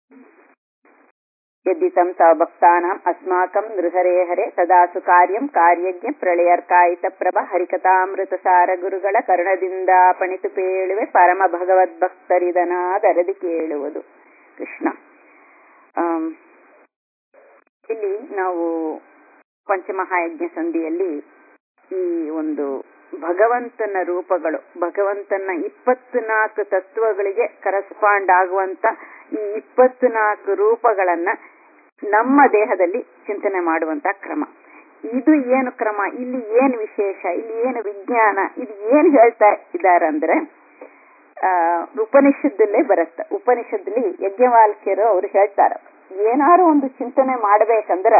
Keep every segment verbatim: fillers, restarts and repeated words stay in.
ಯದ್ದಿತಂ ತವ ಭಕ್ತಾನಾಂ ಅಸ್ಮಾಕಂ ನೃಹರೇ ಹರೆ ಸದಾಸು ಕಾರ್ಯಂ ಕಾರ್ಯಜ್ಞ ಪ್ರಳಯರ್ಕಾಯಿತ ಪ್ರಭ ಹರಿಕಥಾಮೃತ ಸಾರ ಗುರುಗಳ ಕರ್ಣದಿಂದ ಪಣಿತು ಪೇಳುವೆ ಪರಮ ಭಗವದ್ಭಕ್ತರಿದನಾದರದಿ ಕೇಳುವುದು. ಕೃಷ್ಣ. ಇಲ್ಲಿ ನಾವು ಪಂಚಮಹಾಯಜ್ಞ ಸಂಧಿಯಲ್ಲಿ ಈ ಒಂದು ಭಗವಂತನ ರೂಪಗಳು, ಭಗವಂತನ ಇಪ್ಪತ್ನಾಲ್ಕು ತತ್ವಗಳಿಗೆ ಕರೆಸ್ಪಾಂಡ್ ಆಗುವಂತ ಈ ಇಪ್ಪತ್ನಾಲ್ಕು ರೂಪಗಳನ್ನ ನಮ್ಮ ದೇಹದಲ್ಲಿ ಚಿಂತನೆ ಮಾಡುವಂತ ಕ್ರಮ. ಇದು ಏನು ಕ್ರಮ, ಇಲ್ಲಿ ಏನು ವಿಶೇಷ, ಇಲ್ಲಿ ಏನು ವಿಜ್ಞಾನ, ಇದು ಏನು ಹೇಳ್ತಾ ಇದ್ದಾರೆ ಅಂದ್ರೆ ಆ ಉಪನಿಷತ್ತಲ್ಲೇ ಬರುತ್ತೆ. ಉಪನಿಷತ್ತಲ್ಲಿ ಯಜ್ಞವಾಲ್ಕ್ಯರು ಅವ್ರು ಹೇಳ್ತಾರೆ, ಏನಾರು ಒಂದು ಚಿಂತನೆ ಮಾಡ್ಬೇಕಂದ್ರ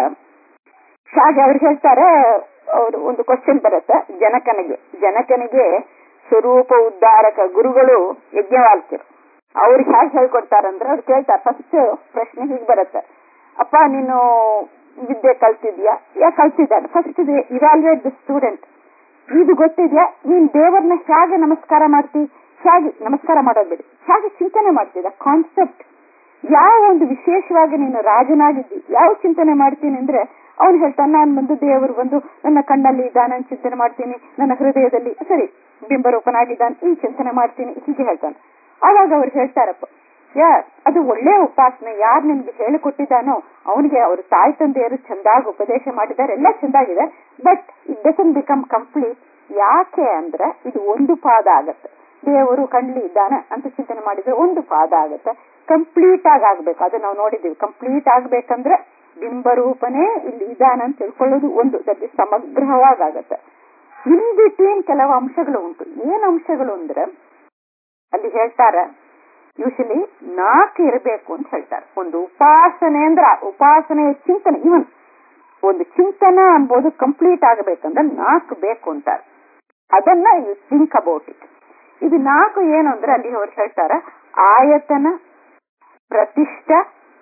ಹಾಗೆ ಅವ್ರು ಹೇಳ್ತಾರೆ. ಅವರು ಒಂದು ಕ್ವಶನ್ ಬರುತ್ತೆ ಜನಕನಿಗೆ ಜನಕನಿಗೆ ಸ್ವರೂಪ ಉದ್ಧಾರಕ ಗುರುಗಳು ಯಜ್ಞವಾಲ್ಕ್ಯರು. ಅವ್ರಿಗೆ ಹೇಗೆ ಹೇಳ್ಕೊಡ್ತಾರಂದ್ರೆ ಅವ್ರು ಕೇಳ್ತಾರೆ, ಫಸ್ಟ್ ಪ್ರಶ್ನೆ ಹೀಗೆ ಬರುತ್ತೆ, ಅಪ್ಪ ನೀನು ವಿದ್ಯೆ ಕಲ್ತಿದ್ಯಾ? ಯಾ ಕಲ್ತಿದ್ದಾನೆ. First evaluate the student. ಇದು ಗೊತ್ತಿದ್ಯಾ? ನೀನ್ ದೇವರನ್ನ ಹೇಗೆ ನಮಸ್ಕಾರ ಮಾಡ್ತಿ, ಹೇಗೆ ನಮಸ್ಕಾರ ಮಾಡೋದ್ ಬಿಡಿ, ಹೇಗೆ ಚಿಂತನೆ ಮಾಡ್ತಿದ್ದ ಕಾನ್ಸೆಪ್ಟ್, ಯಾವ ಒಂದು ವಿಶೇಷವಾಗಿ ನೀನು ರಾಜನಾಗಿದ್ದಿ ಯಾವ ಚಿಂತನೆ ಮಾಡ್ತೀನಿ ಅಂದ್ರೆ ಅವ್ನು ಹೇಳ್ತಾನೆ, ನಾನು ಬಂದು ದೇವರು ಬಂದು ನನ್ನ ಕಣ್ಣಲ್ಲಿ ಇದ್ದಾನೆ ಚಿಂತನೆ ಮಾಡ್ತೀನಿ, ನನ್ನ ಹೃದಯದಲ್ಲಿ ಸರಿ ಬಿಂಬರೂಪನಾಗಿದ್ದಾನೆ ಈ ಚಿಂತನೆ ಮಾಡ್ತೀನಿ, ಹೀಗೆ ಹೇಳ್ತಾನೆ. ಆವಾಗ ಅವ್ರು ಹೇಳ್ತಾರಪ್ಪ, ಯಾ ಅದು ಒಳ್ಳೆ ಉಪಾಸನೆ, ಯಾರು ನಿಮ್ಗೆ ಹೇಳಿಕೊಟ್ಟಿದ್ದಾನೋ ಅವನಿಗೆ ಅವ್ರ ತಾಯಿ ತಂದೆಯರು ಚಂದಾಗಿ ಉಪದೇಶ ಮಾಡಿದ್ದಾರೆ, ಎಲ್ಲ ಚಂದಾಗಿದೆ, but it doesn't become complete. ಯಾಕೆ ಅಂದ್ರೆ ಇದು ಒಂದು ಪಾದ ಆಗತ್ತೆ. ದೇವರು ಕಣ್ಲಿ ಇದ್ದಾನೆ ಅಂತ ಚಿಂತನೆ ಮಾಡಿದ್ರೆ ಒಂದು ಪಾದ ಆಗತ್ತೆ, ಕಂಪ್ಲೀಟ್ ಆಗಿ ಆಗ್ಬೇಕು. ಅದು ನಾವು ನೋಡಿದ್ದೀವಿ. ಕಂಪ್ಲೀಟ್ ಆಗ್ಬೇಕಂದ್ರೆ ಬಿಂಬರೂಪನೇ ಇಲ್ಲಿ ಇದಾನ ಅಂತ ತಿಳ್ಕೊಳ್ಳೋದು ಒಂದು ದೊಡ್ಡ ಸಮಗ್ರವಾಗತ್ತೆ. ಇನ್ ಬಿಟ್ವೀನ್ ಕೆಲವು ಅಂಶಗಳು ಉಂಟು. ಏನ್ ಅಂಶಗಳು ಅಂದ್ರೆ ಅಲ್ಲಿ ಹೇಳ್ತಾರ, ಯೂಶಲಿ ನಾಲ್ಕು ಇರಬೇಕು ಅಂತ ಹೇಳ್ತಾರೆ. ಒಂದು ಉಪಾಸನೆ ಅಂದ್ರ ಉಪಾಸನೆಯ ಚಿಂತನೆ, ಇವನ್ ಒಂದು ಚಿಂತನ ಅನ್ಬೋದು ಕಂಪ್ಲೀಟ್ ಆಗಬೇಕಂದ್ರೆ ನಾಲ್ಕು ಬೇಕು ಅಂತಾರೆ. ಅದನ್ನ ಯು ಥಿಂಕ್ ಅಬೌಟ್ ಇಟ್. ಇದು ನಾಲ್ಕು ಏನು ಅಂದ್ರೆ ಅಲ್ಲಿ ಅವ್ರು ಹೇಳ್ತಾರ, ಆಯತನ, ಪ್ರತಿಷ್ಠ,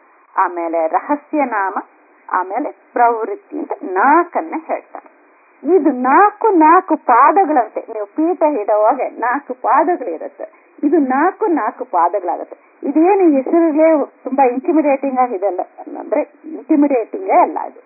ಆಮೇಲೆ ರಹಸ್ಯ ನಾಮ, ಆಮೇಲೆ ಪ್ರವೃತ್ತಿ ಅಂತ ನಾಲ್ಕನ್ನ ಹೇಳ್ತಾರೆ. ಇದು ನಾಲ್ಕು ನಾಲ್ಕು ಪಾದಗಳಂತೆ. ನೀವು ಪೀಠ ಹಿಡುವಾಗ ನಾಲ್ಕು ಪಾದಗಳಿರುತ್ತೆ. ಇದು ನಾಲ್ಕು ನಾಲ್ಕು ಪಾದಗಳಾಗತ್ತೆ. ಇದೇನು ಹೆಸರಿಗೆ ತುಂಬಾ ಇಂಟಿಮಿಡೇಟಿಂಗ್ ಆಗಿದೆಲ್ಲ ಅಂದ್ರೆ ಇಂಟಿಮಿಡೇಟಿಂಗೇ ಅಲ್ಲ. ಇದು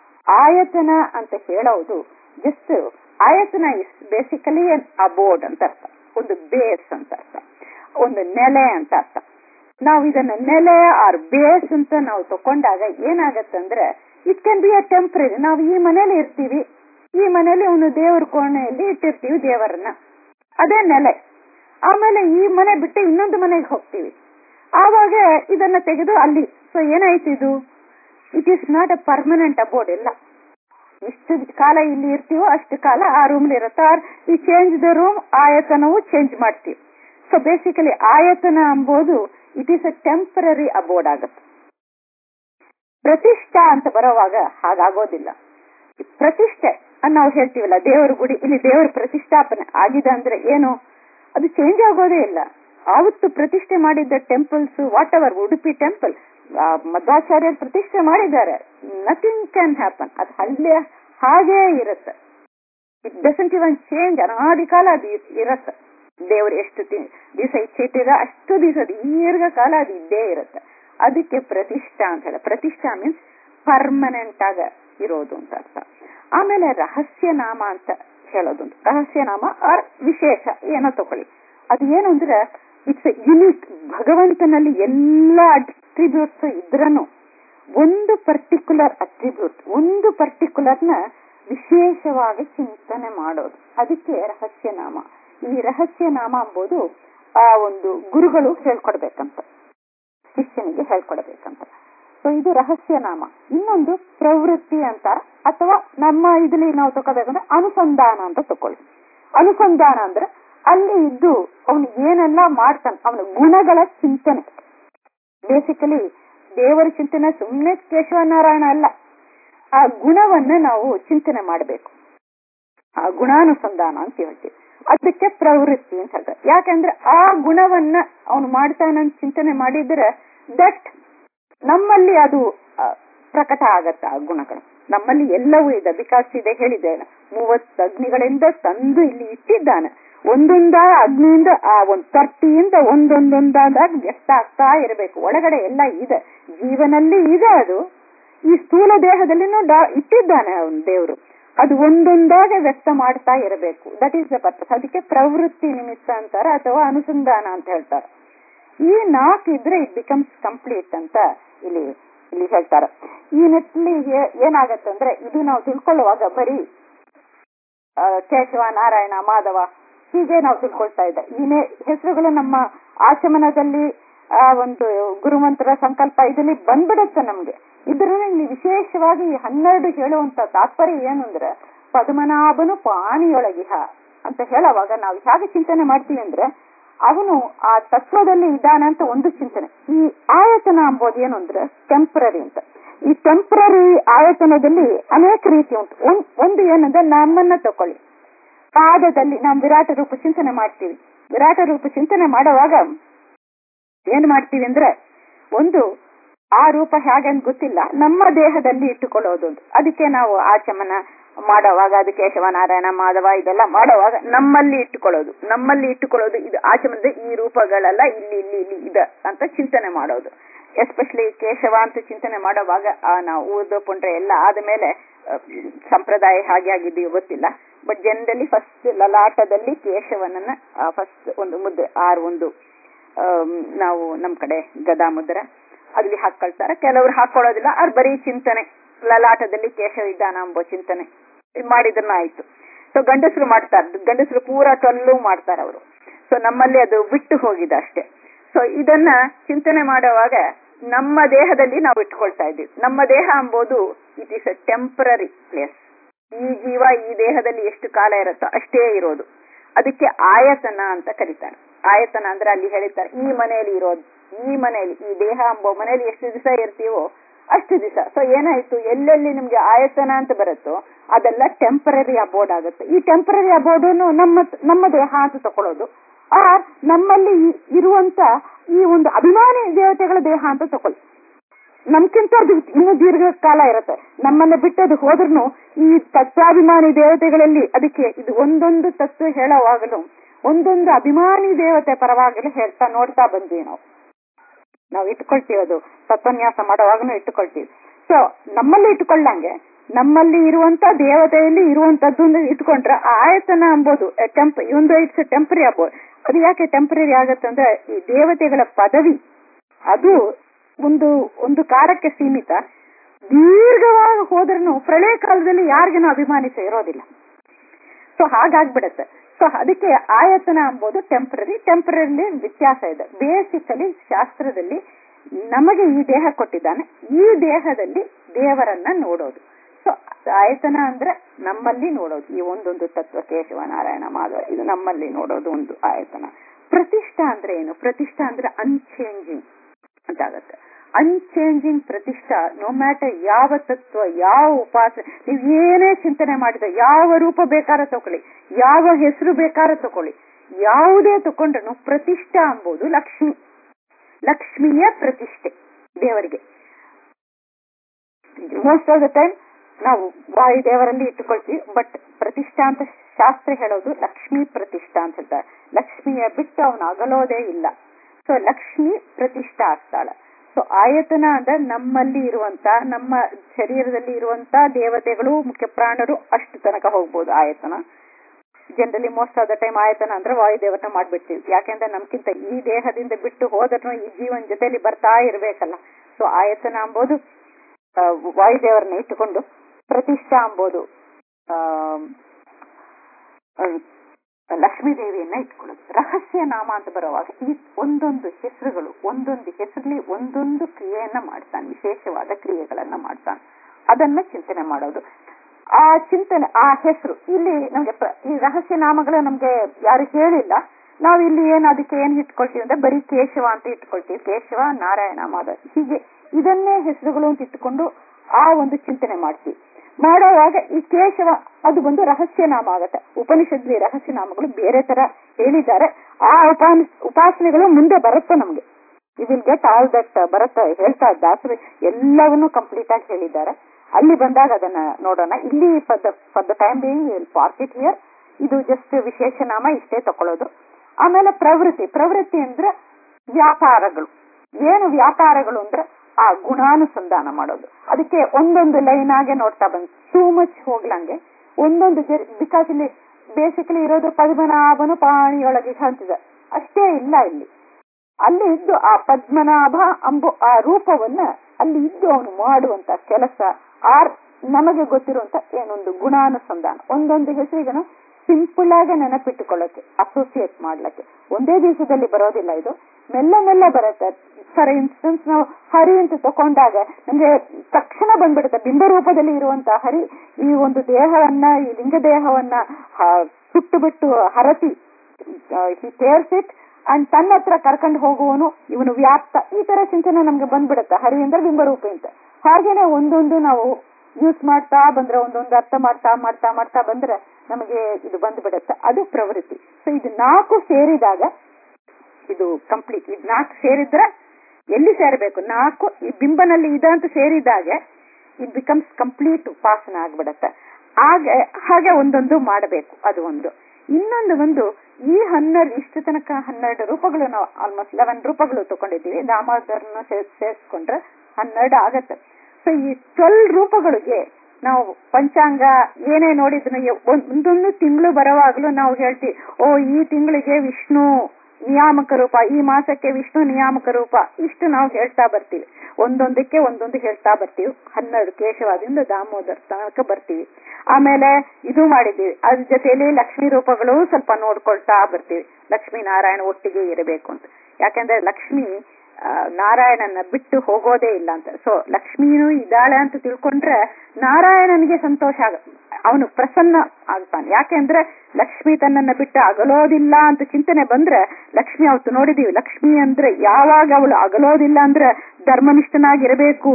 ಆಯತನ ಅಂತ ಹೇಳೋದು ಜಸ್ಟ್ ಆಯತನ ಇಸ್ ಬೇಸಿಕಲಿ ಎನ್ ಅಬೋರ್ಡ್ ಅಂತ ಅರ್ಥ, ಒಂದು ಬೇಸ್ ಅಂತ ಅರ್ಥ, ಒಂದು ನೆಲೆ ಅಂತ ಅರ್ಥ. ನಾವು ಇದನ್ನ ನೆಲೆ ಆರ್ ಬೇಸ್ ಅಂತ ನಾವು ತಕೊಂಡಾಗ ಏನಾಗತ್ತಂದ್ರೆ it can be a temporary. ನಾವು ಈ ಮನೇಲಿ ಇರ್ತೀವಿ, ಈ ಮನೇಲಿ ಅವನು ದೇವ್ರ ಕೋಣೆಯಲ್ಲಿ ಇಟ್ಟಿರ್ತೀವಿ ದೇವರನ್ನ, ಅದೇ ನೆಲೆ. ಆಮೇಲೆ ಈ ಮನೆ ಬಿಟ್ಟು ಇನ್ನೊಂದು ಮನೆಗೆ ಹೋಗ್ತೀವಿ, ಆವಾಗ ಇದನ್ನ ತೆಗೆದು ಅಲ್ಲಿ. ಸೊ ಏನಾಯ್ತು ಇದು? It is not a permanent abode. ಇಲ್ಲ, ಇಷ್ಟು ಕಾಲ ಇಲ್ಲಿ ಇರ್ತೀವೋ ಅಷ್ಟು ಕಾಲ ಆ ರೂಮ್ ಇರುತ್ತೆ. ಆರ್ ಈ ಚೇಂಜ್ ದ ರೂಮ್, ಆಯತನವು ಚೇಂಜ್ ಮಾಡ್ತೀವಿ. ಸೊ ಬೇಸಿಕಲಿ ಆಯತನ ಎಂಬುದು it is a temporary abode ಆಗುತ್ತೆ. ಪ್ರತಿಷ್ಠಾ ಅಂತ ಬರೋವಾಗ ಹಾಗಾಗೋದಿಲ್ಲ. ಪ್ರತಿಷ್ಠೆ ನಾವು ಹೇಳ್ತೀವಲ್ಲ, ದೇವರ ಗುಡಿ, ಇಲ್ಲಿ ದೇವರ ಪ್ರತಿಷ್ಠಾಪನೆ ಆಗಿದೆ ಅಂದ್ರೆ ಏನು, ಅದು ಚೇಂಜ್ ಆಗೋದೇ ಇಲ್ಲ. ಆವತ್ತು ಪ್ರತಿಷ್ಠೆ ಮಾಡಿದ್ದ temples, what ever, Udupi temple ಮಧ್ವಾಚಾರ್ಯರು ಪ್ರತಿಷ್ಠೆ ಮಾಡಿದ್ದಾರೆ, ನಥಿಂಗ್ ಕ್ಯಾನ್ ಹ್ಯಾಪನ್. ಅದು ಅಲ್ಲೇ ಹಾಗೇ ಇರುತ್ತೆ. It doesn't even change. ಅನಾದಿ ಕಾಲ ಅದು ಇರುತ್ತೆ. ದೇವರು ಎಷ್ಟು ದಿವಸ ಇಚ್ಛಿಟ್ಟಿರ ಅಷ್ಟು ದಿವಸ ದೀರ್ಘ ಕಾಲ ಅದು ಇದ್ದೇ ಇರುತ್ತೆ. ಅದಕ್ಕೆ ಪ್ರತಿಷ್ಠಾ ಅಂತ ಹೇಳ. ಪ್ರತಿಷ್ಠಾ ಮೀನ್ಸ್ ಪರ್ಮನೆಂಟ್ ಆಗ ಇರೋದು ಅಂತ ಅರ್ಥ. ಆಮೇಲೆ ರಹಸ್ಯ ನಾಮ ಅಂತ ಹೇಳೋದುಂಟು. ರಹಸ್ಯ ನಾಮ ಆರ್ ವಿಶೇಷ ಏನೋ ತಗೊಳ್ಳಿ. ಅದು ಏನು ಅಂದ್ರೆ ಇಟ್ಸ್ ಯುನೀಕ್. ಭಗವಂತನಲ್ಲಿ ಎಲ್ಲ ಅಟ್ರಿಬ್ಯೂಟ್ಸ್ ಇದ್ರನು ಒಂದು ಪರ್ಟಿಕ್ಯುಲರ್ ಅಟ್ರಿಬ್ಯೂಟ್, ಒಂದು ಪರ್ಟಿಕ್ಯುಲರ್ನ ವಿಶೇಷವಾಗಿ ಚಿಂತನೆ ಮಾಡೋದು, ಅದಕ್ಕೆ ರಹಸ್ಯ ನಾಮ. ಈ ರಹಸ್ಯ ನಾಮ ಎಂಬುದು ಆ ಒಂದು ಗುರುಗಳು ಹೇಳ್ಕೊಡ್ಬೇಕಂತ, ಶಿಷ್ಯನಿಗೆ ಹೇಳ್ಕೊಡ್ಬೇಕಂತ. ಸೊ ಇದು ರಹಸ್ಯ ನಾಮ. ಇನ್ನೊಂದು ಪ್ರವೃತ್ತಿ ಅಂತ, ಅಥವಾ ನಮ್ಮ ಇದ್ರಲ್ಲಿ ನಾವು ತಗೋಬೇಕಂದ್ರೆ ಅನುಸಂಧಾನ ಅಂತ ತಕೊಳ್ಳಿ. ಅನುಸಂಧಾನ ಅಂದ್ರೆ ಅಲ್ಲಿ ಇದ್ದು ಅವನು ಏನೆಲ್ಲ ಮಾಡ್ತಾನೆ, ಅವನ ಗುಣಗಳ ಚಿಂತನೆ. ಬೇಸಿಕಲಿ ದೇವರ ಚಿಂತನೆ ಸುಮ್ಮನೆ ಕೇಶವನಾರಾಯಣ ಅಲ್ಲ, ಆ ಗುಣವನ್ನ ನಾವು ಚಿಂತನೆ ಮಾಡಬೇಕು. ಆ ಗುಣಾನುಸಂಧಾನ ಅಂತ ಹೇಳ್ತೀವಿ. ಅದಕ್ಕೆ ಪ್ರವೃತ್ತಿ ಅಂತ ಹೇಳ್ತಾರೆ. ಯಾಕಂದ್ರೆ ಆ ಗುಣವನ್ನ ಅವನು ಮಾಡ್ತಾನಂತ ಚಿಂತನೆ ಮಾಡಿದ್ರೆ ದಟ್ ನಮ್ಮಲ್ಲಿ ಅದು ಪ್ರಕಟ ಆಗತ್ತೆ. ಆ ಗುಣಗಳು ನಮ್ಮಲ್ಲಿ ಎಲ್ಲವೂ ಇದೆ. ಬಿಕಾಸ್ ಇದೆ ಹೇಳಿದ್ದೇನೆ, ಮೂವತ್ತು ಅಗ್ನಿಗಳಿಂದ ತಂದು ಇಲ್ಲಿ ಇಟ್ಟಿದ್ದಾನೆ. ಒಂದೊಂದ ಅಗ್ನಿಯಿಂದ ಆ ಒಂದ್ ತರ್ಟಿಯಿಂದ ಒಂದೊಂದೊಂದಾದಾಗ ವ್ಯಕ್ತ ಆಗ್ತಾ ಇರಬೇಕು. ಒಳಗಡೆ ಎಲ್ಲ ಇದೆ, ಜೀವನಲ್ಲಿ ಇದೆ. ಅದು ಈ ಸ್ಥೂಲ ದೇಹದಲ್ಲಿನೂ ಡಾ ಇಟ್ಟಿದ್ದಾನೆ ಅವನು ದೇವರು. ಅದು ಒಂದೊಂದಾಗ ವ್ಯಕ್ತ ಮಾಡ್ತಾ ಇರಬೇಕು. That is the purpose. ಅದಕ್ಕೆ ಪ್ರವೃತ್ತಿ ನಿಮಿತ್ತ ಅಂತಾರೆ ಅಥವಾ ಅನುಸಂಧಾನ ಅಂತ ಹೇಳ್ತಾರೆ. ಈ ನಾಲ್ಕು ಇದ್ರೆ ಇಟ್ ಬಿಕಮ್ಸ್ ಕಂಪ್ಲೀಟ್ ಅಂತ ಇಲ್ಲಿ ಇಲ್ಲಿ ಹೇಳ್ತಾರೆ. ಈ ನಿಟ್ಟಿನಲ್ಲಿ ಏನಾಗತ್ತಂದ್ರೆ ಇದು ನಾವು ತಿಳ್ಕೊಳ್ಳುವಾಗ ಬರೀ ಕೇಶವ, ನಾರಾಯಣ, ಮಾಧವ ಹೀಗೆ ನಾವು ತಿಳ್ಕೊಳ್ತಾ ಇದ್ದ ಈ ಹೆಸರುಗಳು ನಮ್ಮ ಆಚಮನದಲ್ಲಿ ಆ ಒಂದು ಗುರುಮಂತ್ರ ಸಂಕಲ್ಪ ಇದರಲ್ಲಿ ಬಂದ್ಬಿಡುತ್ತೆ ನಮ್ಗೆ. ಇದರಲ್ಲಿ ವಿಶೇಷವಾಗಿ ಈ ಹನ್ನೆರಡು ಹೇಳುವಂತ ತಾತ್ಪರ್ಯ ಏನು ಅಂದ್ರೆ ಪದ್ಮನಾಭನು ಪಾಣಿಯೊಳಗಿಹ ಅಂತ ಹೇಳುವಾಗ ನಾವು ಹೇಗೆ ಚಿಂತನೆ ಮಾಡ್ತೀವಿ ಅಂದ್ರೆ ಅವನು ಆ ತತ್ವದಲ್ಲಿ ಇದ್ದಾನೆ ಅಂತ ಒಂದು ಚಿಂತನೆ. ಈ ಆಯತನ ಅಂಬೋದು ಏನು ಅಂದ್ರೆ ಟೆಂಪರರಿ ಅಂತ. ಈ ಟೆಂಪರರಿ ಆಯತನದಲ್ಲಿ ಅನೇಕ ರೀತಿ ಉಂಟು. ಒಂದು ಏನಂದ್ರೆ ನಮ್ಮನ್ನ ತಕೊಳ್ಳಿ, ಪಾದದಲ್ಲಿ ನಾವು ವಿರಾಟ ರೂಪ ಚಿಂತನೆ ಮಾಡ್ತೀವಿ. ವಿರಾಟ ರೂಪ ಚಿಂತನೆ ಮಾಡುವಾಗ ಏನ್ ಮಾಡ್ತೀವಿ ಅಂದ್ರೆ ಒಂದು ಆ ರೂಪ ಹೇಗೆ ಅಂತ ಗೊತ್ತಿಲ್ಲ, ನಮ್ಮ ದೇಹದಲ್ಲಿ ಇಟ್ಟುಕೊಳ್ಳೋದು. ಅದಕ್ಕೆ ನಾವು ಆಚಮನ ಮಾಡುವಾಗ ಅದು ಕೇಶವ, ನಾರಾಯಣ, ಮಾಧವ ಇದೆಲ್ಲ ಮಾಡುವಾಗ ನಮ್ಮಲ್ಲಿ ಇಟ್ಟುಕೊಳ್ಳೋದು ನಮ್ಮಲ್ಲಿ ಇಟ್ಟುಕೊಳ್ಳೋದು ಇದು ಆಚಮನದ ಈ ರೂಪಗಳೆಲ್ಲ ಇಲ್ಲಿ ಇಲ್ಲಿ ಇಲ್ಲಿ ಇದೆ ಅಂತ ಚಿಂತನೆ ಮಾಡೋದು. ಎಸ್ಪೆಷಲಿ ಕೇಶವ ಅಂತ ಚಿಂತನೆ ಮಾಡುವಾಗ ನಾವು ಊರ್ದು ಪುಂಡ್ರೆ ಎಲ್ಲ ಆದ್ಮೇಲೆ ಸಂಪ್ರದಾಯ ಹಾಗೆ ಆಗಿದೆಯೋ ಗೊತ್ತಿಲ್ಲ, ಬಟ್ ಜನರಲಿ ಫಸ್ಟ್ ಲಲಾಟದಲ್ಲಿ ಕೇಶವನನ್ನ ಫಸ್ಟ್ ಒಂದು ಮುದ್ರೆ ಆರು ಒಂದು ನಾವು ನಮ್ ಕಡೆ ಗದಾ ಮುದ್ರೆ ಅಲ್ಲಿ ಹಾಕೊಳ್ತಾರೆ. ಕೆಲವರು ಹಾಕೊಳ್ಳೋದಿಲ್ಲ, ಅವ್ರು ಬರೀ ಚಿಂತನೆ ಲಲಾಟದಲ್ಲಿ ಕೇಶವ ಇದ್ದಾನ ಎಂಬ ಚಿಂತನೆ ಮಾಡಿದ್ರನ್ನ ಆಯ್ತು. ಸೊ ಗಂಡಸರು ಮಾಡ್ತಾರೆ, ಗಂಡಸರು ಪೂರಾ ಟೊಲ್ಲು ಮಾಡ್ತಾರೆ ಅವರು. ಸೊ ನಮ್ಮಲ್ಲಿ ಅದು ಬಿಟ್ಟು ಹೋಗಿದೆ ಅಷ್ಟೇ. ಸೊ ಇದನ್ನ ಚಿಂತನೆ ಮಾಡುವಾಗ ನಮ್ಮ ದೇಹದಲ್ಲಿ ನಾವು ಇಟ್ಕೊಳ್ತಾ ಇದ್ದೀವಿ. ನಮ್ಮ ದೇಹ ಎಂಬುದು it is a temporary place. ಈ ಜೀವ ಈ ದೇಹದಲ್ಲಿ ಎಷ್ಟು ಕಾಲ ಇರುತ್ತೋ ಅಷ್ಟೇ ಇರೋದು. ಅದಕ್ಕೆ ಆಯತನ ಅಂತ ಕರೀತಾರೆ. ಆಯತನ ಅಂದ್ರೆ ಅಲ್ಲಿ ಹೇಳಿರ್ತಾರೆ ಈ ಮನೆಯಲ್ಲಿ ಇರೋದು, ಈ ಮನೆಯಲ್ಲಿ ಈ ದೇಹ ಎಂಬ ಮನೆಯಲ್ಲಿ ಎಷ್ಟು ದಿವಸ ಇರ್ತೀವೋ ಅಷ್ಟು ದಿವಸ. ಸೊ ಏನಾಯ್ತು, ಎಲ್ಲೆಲ್ಲಿ ನಿಮ್ಗೆ ಆಯತನ ಅಂತ ಬರುತ್ತೋ ಅದೆಲ್ಲ ಟೆಂಪರರಿ ಅಬೋರ್ಡ್ ಆಗುತ್ತೆ. ಈ ಟೆಂಪರರಿ ಅಬೋರ್ಡ್ ನಮ್ಮ ನಮ್ಮ ದೇಹ ಅಂತ ತಕೊಳ್ಳೋದು, ಆ ನಮ್ಮಲ್ಲಿ ಇರುವಂತ ಈ ಒಂದು ಅಭಿಮಾನಿ ದೇವತೆಗಳ ದೇಹ ಅಂತ ತಕೊಳ್ಳಿ. ನಮ್ಗಿಂತ ಅದು ಇನ್ನೂ ದೀರ್ಘಕಾಲ ಇರುತ್ತೆ. ನಮ್ಮನ್ನ ಬಿಟ್ಟದು ಹೋದ್ರೂ ಈ ತತ್ವಾಭಿಮಾನಿ ದೇವತೆಗಳಲ್ಲಿ ಅದಕ್ಕೆ ಇದು ಒಂದೊಂದು ತತ್ವ ಹೇಳುವಾಗಲೂ ಒಂದೊಂದು ಅಭಿಮಾನಿ ದೇವತೆ ಪರವಾಗಲೂ ಹೇಳ್ತಾ ನೋಡ್ತಾ ಬಂದ್ವಿ. ನಾವು ನಾವು ಇಟ್ಕೊಳ್ತೀವಿ, ಅದು ತತ್ವನ್ಯಾಸ ಮಾಡುವಾಗನು ಇಟ್ಟುಕೊಳ್ತೀವಿ. ಸೊ ನಮ್ಮಲ್ಲಿ ಇಟ್ಕೊಳ್ಳಂಗೆ ನಮ್ಮಲ್ಲಿ ಇರುವಂತ ದೇವತೆಯಲ್ಲಿ ಇರುವಂತದ್ದು ಇಟ್ಕೊಂಡ್ರೆ ಆ ಆಯತನ ಎಂಬುದು ಟೆಂಪ್ ಒಂದು ಇಟ್ಸ್ ಟೆಂಪರರಿ ಅಬೋರ್ಡ್. ಅದು ಯಾಕೆ ಟೆಂಪರರಿ ಆಗತ್ತೆ ಅಂದ್ರೆ ಈ ದೇವತೆಗಳ ಪದವಿ ಅದು ಒಂದು ಒಂದು ಕಾಲಕ್ಕೆ ಸೀಮಿತ. ದೀರ್ಘವಾಗಿ ಹೋದ್ರೂ ಪ್ರಳಯ ಕಾಲದಲ್ಲಿ ಯಾರಿಗೇನೂ ಅಭಿಮಾನಿಸ ಇರೋದಿಲ್ಲ. ಸೊ ಹಾಗಾಗ್ಬಿಡತ್ತೆ. ಸೊ ಅದಕ್ಕೆ ಆಯತನ ಎಂಬುದು ಟೆಂಪರರಿ. ಟೆಂಪರರಿ ವ್ಯತ್ಯಾಸ ಇದೆ. ಬೇಸಿಕಲಿ ಶಾಸ್ತ್ರದಲ್ಲಿ ನಮಗೆ ಈ ದೇಹ ಕೊಟ್ಟಿದ್ದಾನೆ, ಈ ದೇಹದಲ್ಲಿ ದೇವರನ್ನ ನೋಡೋದು. ಸೊ ಆಯತನ ಅಂದ್ರೆ ನಮ್ಮಲ್ಲಿ ನೋಡೋದು. ಈ ಒಂದೊಂದು ತತ್ವ ಕೇಶವ, ನಾರಾಯಣ, ಮಾಧವ ಇದು ನಮ್ಮಲ್ಲಿ ನೋಡೋದು ಒಂದು ಆಯತನ. ಪ್ರತಿಷ್ಠಾ ಅಂದ್ರೆ ಏನು? ಪ್ರತಿಷ್ಠಾ ಅಂದ್ರೆ ಅನ್ಚೇಂಜಿಂಗ್ ಅಂತಾಗತ್ತೆ. ಅನ್ಚೇಂಜಿಂಗ್ ಪ್ರತಿಷ್ಠಾ. ನೋ ಮ್ಯಾಟರ್ ಯಾವ ತತ್ವ, ಯಾವ ಉಪಾಸನೆ, ನೀವು ಏನೇ ಚಿಂತನೆ ಮಾಡಿದ, ಯಾವ ರೂಪ ಬೇಕಾದ ತಗೊಳ್ಳಿ, ಯಾವ ಹೆಸರು ಬೇಕಾದ ತಗೊಳ್ಳಿ, ಯಾವುದೇ ತಗೊಂಡ್ರು ಪ್ರತಿಷ್ಠಾ ಎಂಬುದು ಲಕ್ಷ್ಮಿ, ಲಕ್ಷ್ಮಿಯ ಪ್ರತಿಷ್ಠೆ ದೇವರಿಗೆ. ಮೋಸ್ಟ್ ಆಫ್ ದ ಟೈಮ್ ನಾವು ವಾಯುದೇವರಲ್ಲಿ ಇಟ್ಟುಕೊಳ್ತೀವಿ, ಬಟ್ ಪ್ರತಿಷ್ಠಾ ಅಂತ ಶಾಸ್ತ್ರ ಹೇಳೋದು ಲಕ್ಷ್ಮೀ ಪ್ರತಿಷ್ಠಾ ಅಂತ ಹೇಳ್ತಾರೆ. ಲಕ್ಷ್ಮಿಯ ಬಿಟ್ಟು ಅವನು ಅಗಲೋದೇ ಇಲ್ಲ. ಸೊ ಲಕ್ಷ್ಮಿ ಪ್ರತಿಷ್ಠಾ ಆಗ್ತಾಳ. ಸೊ ಆಯತನ ಅಂದ್ರೆ ನಮ್ಮಲ್ಲಿ ಇರುವಂತ, ನಮ್ಮ ಶರೀರದಲ್ಲಿ ಇರುವಂತ ದೇವತೆಗಳು, ಮುಖ್ಯ ಪ್ರಾಣರು ಅಷ್ಟು ತನಕ ಹೋಗ್ಬೋದು ಆಯತನ. Generally most of the time ಆಯತನ ಅಂದ್ರೆ ವಾಯುದೇವರನ್ನ ಮಾಡ್ಬಿಡ್ತೀವಿ. ಯಾಕೆಂದ್ರೆ ನಮ್ಗಿಂತ ಈ ದೇಹದಿಂದ ಬಿಟ್ಟು ಹೋದ್ರೂ ಈ ಜೀವನ ಜೊತೆಲಿ ಬರ್ತಾ ಇರ್ಬೇಕಲ್ಲ. ಸೊ ಆಯತನ ಅಂಬೋದು ವಾಯುದೇವರನ್ನ ಇಟ್ಟುಕೊಂಡು, ಪ್ರತಿಷ್ಠಾ ಅಂಬೋದು ಆ ಲಕ್ಷ್ಮೀ ದೇವಿಯನ್ನ ಇಟ್ಕೊಳ್ಳೋದು. ರಹಸ್ಯ ನಾಮ ಅಂತ ಬರುವಾಗ ಈ ಒಂದೊಂದು ಹೆಸರುಗಳು, ಒಂದೊಂದು ಹೆಸರಲ್ಲಿ ಒಂದೊಂದು ಕ್ರಿಯೆಯನ್ನ ಮಾಡ್ತಾನೆ, ವಿಶೇಷವಾದ ಕ್ರಿಯೆಗಳನ್ನ ಮಾಡ್ತಾನೆ. ಅದನ್ನ ಚಿಂತನೆ ಮಾಡೋದು. ಆ ಚಿಂತನೆ, ಆ ಹೆಸರು ಇಲ್ಲಿ ನಮ್ಗೆ ಈ ರಹಸ್ಯ ನಾಮಗಳು ನಮ್ಗೆ ಯಾರು ಹೇಳಿಲ್ಲ. ನಾವು ಇಲ್ಲಿ ಏನು ಅದಕ್ಕೆ ಏನ್ ಇಟ್ಕೊಳ್ತೀವಿ ಅಂದ್ರೆ ಬರೀ ಕೇಶವ ಅಂತ ಇಟ್ಕೊಳ್ತೀವಿ. ಕೇಶವ, ನಾರಾಯಣ, ಮಾಧವ ಹೀಗೆ ಇದನ್ನೇ ಹೆಸರುಗಳು ಅಂತ ಇಟ್ಟುಕೊಂಡು ಆ ಒಂದು ಚಿಂತನೆ ಮಾಡ್ತೀವಿ. ಮಾಡುವಾಗ ಈ ಕೇಶವ ಅದು ಒಂದು ರಹಸ್ಯ ನಾಮ ಆಗತ್ತೆ. ಉಪನಿಷತ್ಲಿ ರಹಸ್ಯ ನಾಮಗಳು ಬೇರೆ ತರ ಹೇಳಿದ್ದಾರೆ. ಆ ಉಪಾ ಉಪಾಸನೆಗಳು ಮುಂದೆ ಬರುತ್ತೆ ನಮ್ಗೆ. You will get all that ಬರುತ್ತೆ ಹೇಳ್ತಾ ದಾಸರು ಎಲ್ಲವನ್ನೂ ಕಂಪ್ಲೀಟ್ ಆಗಿ ಹೇಳಿದ್ದಾರೆ. ಅಲ್ಲಿ ಬಂದಾಗ ಅದನ್ನ ನೋಡೋಣ. ಇಲ್ಲಿ for the for the time being will park it here. ಇದು ಜಸ್ಟ್ ವಿಶೇಷನಾಮ ಇಷ್ಟೇ ತಕೊಳ್ಳೋದು. ಆಮೇಲೆ ಪ್ರವೃತ್ತಿ. ಪ್ರವೃತ್ತಿ ಅಂದ್ರೆ ವ್ಯಾಪಾರಗಳು. ಏನು ವ್ಯಾಪಾರಗಳು ಅಂದ್ರೆ ಆ ಗುಣಾನುಸಂಧಾನ ಮಾಡೋದು. ಅದಕ್ಕೆ ಒಂದೊಂದು ಲೈನ್ ಆಗೆ ನೋಡ್ತಾ ಬಂದ್ ಟೂ ಮಚ್ ಹೋಗ್ಲಂಗೆ ಒಂದೊಂದು ಬಿಕಾಸ್ ಇಲ್ಲಿ ಬೇಸಿಕಲಿ ಇರೋದು ಪದ್ಮನಾಭನು ಪಾಣಿಯೊಳಗೆ ಕಾಣ್ತಿದೆ ಅಷ್ಟೇ ಇಲ್ಲ. ಇಲ್ಲಿ ಅಲ್ಲಿ ಇದ್ದು ಆ ಪದ್ಮನಾಭ ಅಂಬು ಆ ರೂಪವನ್ನ ಅಲ್ಲಿ ಇದ್ದು ಅವನು ಮಾಡುವಂತ ಕೆಲಸ ಆರ್ ನಮಗೆ ಗೊತ್ತಿರುವಂತ ಏನೊಂದು ಗುಣಾನುಸಂಧಾನ. ಒಂದೊಂದು ಹೆಸರಿಗನು ಸಿಂಪಲ್ ಆಗಿ ನೆನಪಿಟ್ಟುಕೊಳ್ಳಕ್ಕೆ, ಅಸೋಸಿಯೇಟ್ ಮಾಡ್ಲಕ್ಕೆ ಒಂದೇ ದಿವಸದಲ್ಲಿ ಬರೋದಿಲ್ಲ. ಇದು ಮೆಲ್ಲ ಮೆಲ್ಲ ಬರುತ್ತೆ. ಫಾರ್ ಇನ್ಸ್ಟೆನ್ಸ್ ನಾವು ಹರಿ ಅಂತ ತಕೊಂಡಾಗ ನಮ್ಗೆ ತಕ್ಷಣ ಬಂದ್ಬಿಡುತ್ತೆ ಬಿಂಬ ರೂಪದಲ್ಲಿ ಇರುವಂತಹ ಹರಿ ಈ ಒಂದು ದೇಹವನ್ನ, ಈ ಲಿಂಗ ದೇಹವನ್ನ ಸುಟ್ಟು ಬಿಟ್ಟು ಹರತಿ ಹಿ ಟೇರ್ಸ್ ಇಟ್ ಅಂಡ್ ತನ್ನ ಹತ್ರ ಕರ್ಕೊಂಡು ಹೋಗುವನು, ಇವನು ವ್ಯಾಪ್ತ, ಈ ತರ ಚಿಂತನೆ ನಮ್ಗೆ ಬಂದ್ಬಿಡುತ್ತೆ. ಹರಿ ಅಂದ್ರೆ ಬಿಂಬರೂಪ ಅಂತ. ಹಾಗೇನೆ ಒಂದೊಂದು ನಾವು ಯೂಸ್ ಮಾಡ್ತಾ ಬಂದ್ರೆ, ಒಂದೊಂದು ಅರ್ಥ ಮಾಡ್ತಾ ಮಾಡ್ತಾ ಮಾಡ್ತಾ ಬಂದ್ರೆ ನಮಗೆ ಇದು ಬಂದ್ಬಿಡುತ್ತೆ. ಅದು ಪ್ರವೃತ್ತಿ. ಸೊ ಇದು ನಾಲ್ಕು ಸೇರಿದಾಗ ಇದು ಕಂಪ್ಲೀಟ್. ಇದು ನಾಲ್ಕು ಸೇರಿದ್ರೆ ಎಲ್ಲಿ ಸೇರಬೇಕು? ನಾಲ್ಕು ಈ ಬಿಂಬನಲ್ಲಿ ಇದಂತ ಸೇರಿದಾಗ ಇಟ್ ಬಿಕಮ್ಸ್ ಕಂಪ್ಲೀಟ್ ಉಪಾಸನ ಆಗ್ಬಿಡತ್ತೆ. ಹಾಗೆ ಹಾಗೆ ಒಂದೊಂದು ಮಾಡಬೇಕು. ಅದು ಒಂದು. ಇನ್ನೊಂದು ಒಂದು ಈ ಹನ್ನೆರಡು ಇಷ್ಟು ತನಕ ಹನ್ನೆರಡು ರೂಪಗಳು ನಾವು ಆಲ್ಮೋಸ್ಟ್ ಲೆವೆನ್ ರೂಪಗಳು ತಗೊಂಡಿದ್ದೀವಿ. ದಾಮೋದರನ ಸೇರಿಸ್ಕೊಂಡ್ರೆ ಹನ್ನೆರಡು ಆಗತ್ತೆ. ಸೊ ಈ ಟ್ವೆಲ್ ರೂಪಗಳಿಗೆ ನಾವು ಪಂಚಾಂಗ ಏನೇ ನೋಡಿದ್ರು ಒಂದೊಂದು ತಿಂಗಳು ಬರುವಾಗ್ಲೂ ನಾವು ಹೇಳ್ತೀವಿ, ಓ ಈ ತಿಂಗಳಿಗೆ ವಿಷ್ಣು ನಿಯಾಮಕ ರೂಪ, ಈ ಮಾಸಕ್ಕೆ ವಿಷ್ಣು ನಿಯಾಮಕ ರೂಪ, ಇಷ್ಟು ನಾವು ಹೇಳ್ತಾ ಬರ್ತೀವಿ. ಒಂದೊಂದಕ್ಕೆ ಒಂದೊಂದು ಹೇಳ್ತಾ ಬರ್ತೀವಿ. ಹನ್ನೆರಡು ಕೇಶವಾದಿಂದ ದಾಮೋದರ ತನಕ ಬರ್ತೀವಿ. ಆಮೇಲೆ ಇದು ಮಾಡಿದ್ದೀವಿ, ಅದ್ರ ಜೊತೆಯಲ್ಲಿ ಲಕ್ಷ್ಮೀ ರೂಪಗಳು ಸ್ವಲ್ಪ ನೋಡ್ಕೊಳ್ತಾ ಬರ್ತೀವಿ. ಲಕ್ಷ್ಮೀ ನಾರಾಯಣ ಒಟ್ಟಿಗೆ ಇರಬೇಕು ಅಂತ. ಯಾಕಂದ್ರೆ ಲಕ್ಷ್ಮಿ ನಾರಾಯಣನ ಬಿಟ್ಟು ಹೋಗೋದೇ ಇಲ್ಲ ಅಂತ. ಸೊ ಲಕ್ಷ್ಮೀನೂ ಇದ್ದಾಳೆ ಅಂತ ತಿಳ್ಕೊಂಡ್ರೆ ನಾರಾಯಣನಿಗೆ ಸಂತೋಷ ಆಗ, ಅವನು ಪ್ರಸನ್ನ ಆಗ್ತಾನೆ. ಯಾಕೆಂದ್ರೆ ಲಕ್ಷ್ಮಿ ತನ್ನನ್ನ ಬಿಟ್ಟು ಅಗಲೋದಿಲ್ಲ ಅಂತ ಚಿಂತನೆ ಬಂದ್ರೆ, ಲಕ್ಷ್ಮಿ ಅವತ್ತು ನೋಡಿದೀವಿ, ಲಕ್ಷ್ಮಿ ಅಂದ್ರೆ ಯಾವಾಗ ಅವಳು ಅಗಲೋದಿಲ್ಲ ಅಂದ್ರೆ ಧರ್ಮನಿಷ್ಠನಾಗಿರ್ಬೇಕು,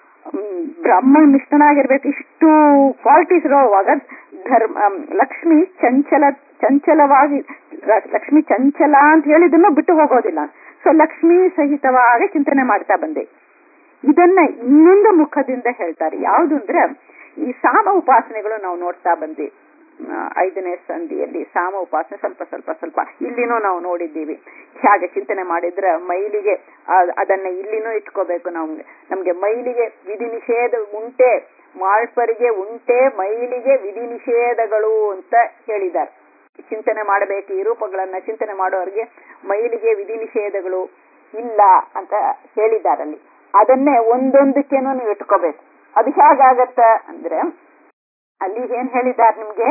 ಬ್ರಹ್ಮನಿಷ್ಠನಾಗಿರ್ಬೇಕು, ಇಷ್ಟು ಕ್ವಾಲಿಟೀಸ್ ಇರೋವಾಗ ಧರ್ಮ ಲಕ್ಷ್ಮಿ ಚಂಚಲ ಚಂಚಲವಾಗಿ ಲಕ್ಷ್ಮಿ ಚಂಚಲ ಅಂತ ಹೇಳಿದನ್ನು ಬಿಟ್ಟು ಹೋಗೋದಿಲ್ಲ. ಸೊ ಲಕ್ಷ್ಮಿ ಸಹಿತವಾಗಿ ಚಿಂತನೆ ಮಾಡ್ತಾ ಬಂದೆ. ಇದನ್ನ ಇನ್ನೊಂದು ಮುಖದಿಂದ ಹೇಳ್ತಾರೆ. ಯಾವುದು ಅಂದ್ರೆ ಈ ಸಾಮ ಉಪಾಸನೆಗಳು ನಾವು ನೋಡ್ತಾ ಬಂದ್ವಿ. ಐದನೇ ಸಂಧಿಯಲ್ಲಿ ಸಾಮ ಉಪಾಸನೆ ಸ್ವಲ್ಪ ಸ್ವಲ್ಪ ಸ್ವಲ್ಪ ಇಲ್ಲಿನೂ ನಾವು ನೋಡಿದ್ದೀವಿ. ಹೇಗೆ ಚಿಂತನೆ ಮಾಡಿದ್ರೆ ಮೈಲಿಗೆ ಅದನ್ನ ಇಲ್ಲಿನೂ ಇಟ್ಕೋಬೇಕು. ನಮ್ಗೆ ನಮ್ಗೆ ಮೈಲಿಗೆ ವಿಧಿ ನಿಷೇಧ ಉಂಟೆ, ಮಾಳ್ಪರಿಗೆ ಉಂಟೆ ಮೈಲಿಗೆ ವಿಧಿ ನಿಷೇಧಗಳು ಅಂತ ಹೇಳಿದ್ದಾರೆ. ಚಿಂತನೆ ಮಾಡಬೇಕು ಈ ರೂಪಗಳನ್ನ ಚಿಂತನೆ ಮಾಡೋರಿಗೆ ಮೈಲಿಗೆ ವಿಧಿ ನಿಷೇಧಗಳು ಇಲ್ಲ ಅಂತ ಹೇಳಿದಾರಲ್ಲಿ. ಅದನ್ನೇ ಒಂದೊಂದಕ್ಕೇನೂ ನೀವು ಇಟ್ಕೋಬೇಕು. ಅದು ಹೇಗಾಗತ್ತ ಅಂದ್ರೆ ಅಲ್ಲಿ ಏನ್ ಹೇಳಿದ್ದಾರೆ ನಿಮ್ಗೆ,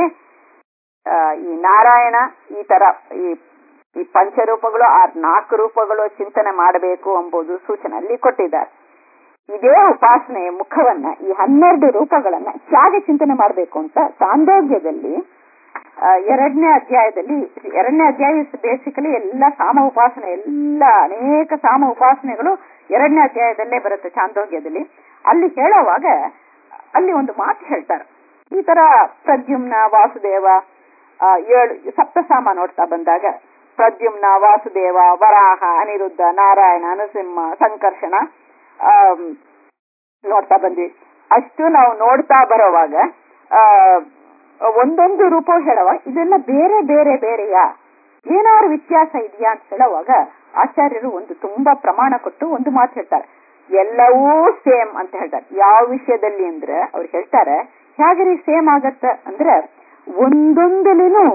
ಈ ನಾರಾಯಣ ಈ ತರ ಈ ಈ ಪಂಚರೂಪಗಳು ಆ ನಾಲ್ಕು ರೂಪಗಳು ಚಿಂತನೆ ಮಾಡಬೇಕು ಎಂಬುದು ಸೂಚನೆ ಅಲ್ಲಿ ಕೊಟ್ಟಿದ್ದಾರೆ. ಇದೇ ಉಪಾಸನೆ ಮುಖವನ್ನ ಈ ಹನ್ನೆರಡು ರೂಪಗಳನ್ನ ಹೇಗೆ ಚಿಂತನೆ ಮಾಡಬೇಕು ಅಂತ ಚಾಂದೋಗ್ಯದಲ್ಲಿ ಎರಡನೇ ಅಧ್ಯಾಯದಲ್ಲಿ, ಎರಡನೇ ಅಧ್ಯಾಯ ಬೇಸಿಕಲಿ ಎಲ್ಲ ಸಾಮ ಉಪಾಸನೆ, ಎಲ್ಲ ಅನೇಕ ಸಾಮ ಉಪಾಸನೆಗಳು ಎರಡನೇ ಅಧ್ಯಾಯದಲ್ಲೇ ಬರುತ್ತೆ ಚಾಂದೋಗ್ಯದಲ್ಲಿ. ಅಲ್ಲಿ ಹೇಳುವಾಗ ಅಲ್ಲಿ ಒಂದು ಮಾತು ಹೇಳ್ತಾರೆ. ಈ ತರ ಪ್ರದ್ಯುಮ್ನ ವಾಸುದೇವ ಏಳು ಸಪ್ತಸಾಮ ನೋಡ್ತಾ ಬಂದಾಗ ಪ್ರದ್ಯುಮ್ನ ವಾಸುದೇವ ವರಾಹ ಅನಿರುದ್ಧ ನಾರಾಯಣ ನರಸಿಂಹ ಸಂಕರ್ಷಣ ಆ ನೋಡ್ತಾ ಬಂದ್ವಿ. ಅಷ್ಟು ನಾವು ನೋಡ್ತಾ ಬರೋವಾಗ ಆ ಒಂದೊಂದು ರೂಪ ಹೇಳುವ ಇದೆಲ್ಲ ಬೇರೆ ಬೇರೆ ಬೇರೆಯಾ, ಏನಾದ್ರು ವ್ಯತ್ಯಾಸ ಇದೆಯಾ ಅಂತ ಹೇಳುವಾಗ ಆಚಾರ್ಯರು ಒಂದು ತುಂಬಾ ಪ್ರಮಾಣ ಕೊಟ್ಟು ಒಂದು ಮಾತು ಹೇಳ್ತಾರೆ, ಎಲ್ಲವೂ ಸೇಮ್ ಅಂತ ಹೇಳ್ತಾರೆ. ಯಾವ ವಿಷಯದಲ್ಲಿ ಅಂದ್ರೆ ಅವ್ರು ಹೇಳ್ತಾರೆ ಹೇಗೆ ಸೇಮ್ ಆಗತ್ತ ಅಂದ್ರೆ ಒಂದೊಂದಲಿನೂ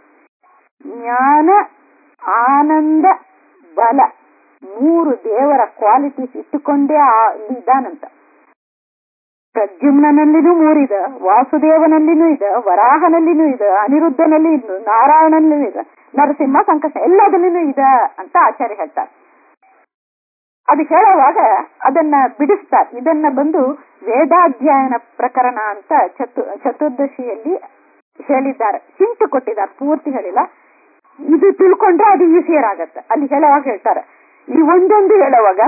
ಜ್ಞಾನ ಆನಂದ ಬಲ ಮೂರು ದೇವರ ಕ್ವಾಲಿಟೀಸ್ ಇಟ್ಟುಕೊಂಡೇ ಅಲ್ಲಿ ಇದಾನಂತ. ಪ್ರದ್ಯುಮ್ನಲ್ಲಿನೂ ಮೂರಿದೆ, ವಾಸುದೇವನಲ್ಲಿನೂ ಇದೆ, ವರಾಹನಲ್ಲಿನೂ ಇದೆ, ಅನಿರುದ್ಧನಲ್ಲಿ ಇದೆ, ನಾರಾಯಣನಲ್ಲಿನೂ ಇದೆ, ನರಸಿಂಹ ಸಂಕಷ್ಟ ಎಲ್ಲದಲ್ಲಿನೂ ಇದೆ ಅಂತ ಆಚಾರ್ಯ ಹೇಳ್ತಾರೆ. ಅದು ಹೇಳುವಾಗ ಅದನ್ನ ಬಿಡಿಸ್ತಾರೆ. ಇದನ್ನ ಬಂದು ವೇದಾಧ್ಯಯನ ಪ್ರಕರಣ ಅಂತ ಚತು ಚತುರ್ದಶಿಯಲ್ಲಿ ಹೇಳಿದ್ದಾರೆ, ಹಿಂಟು ಕೊಟ್ಟಿದ್ದಾರೆ, ಪೂರ್ತಿ ಹೇಳಿಲ್ಲ. ಇದು ತಿಳ್ಕೊಂಡ್ರೆ ಅದು ಈಸಿಯರ್ ಆಗತ್ತೆ. ಅಲ್ಲಿ ಹೇಳುವಾಗ ಹೇಳ್ತಾರೆ ಈ ಒಂದೊಂದು ಹೇಳುವಾಗ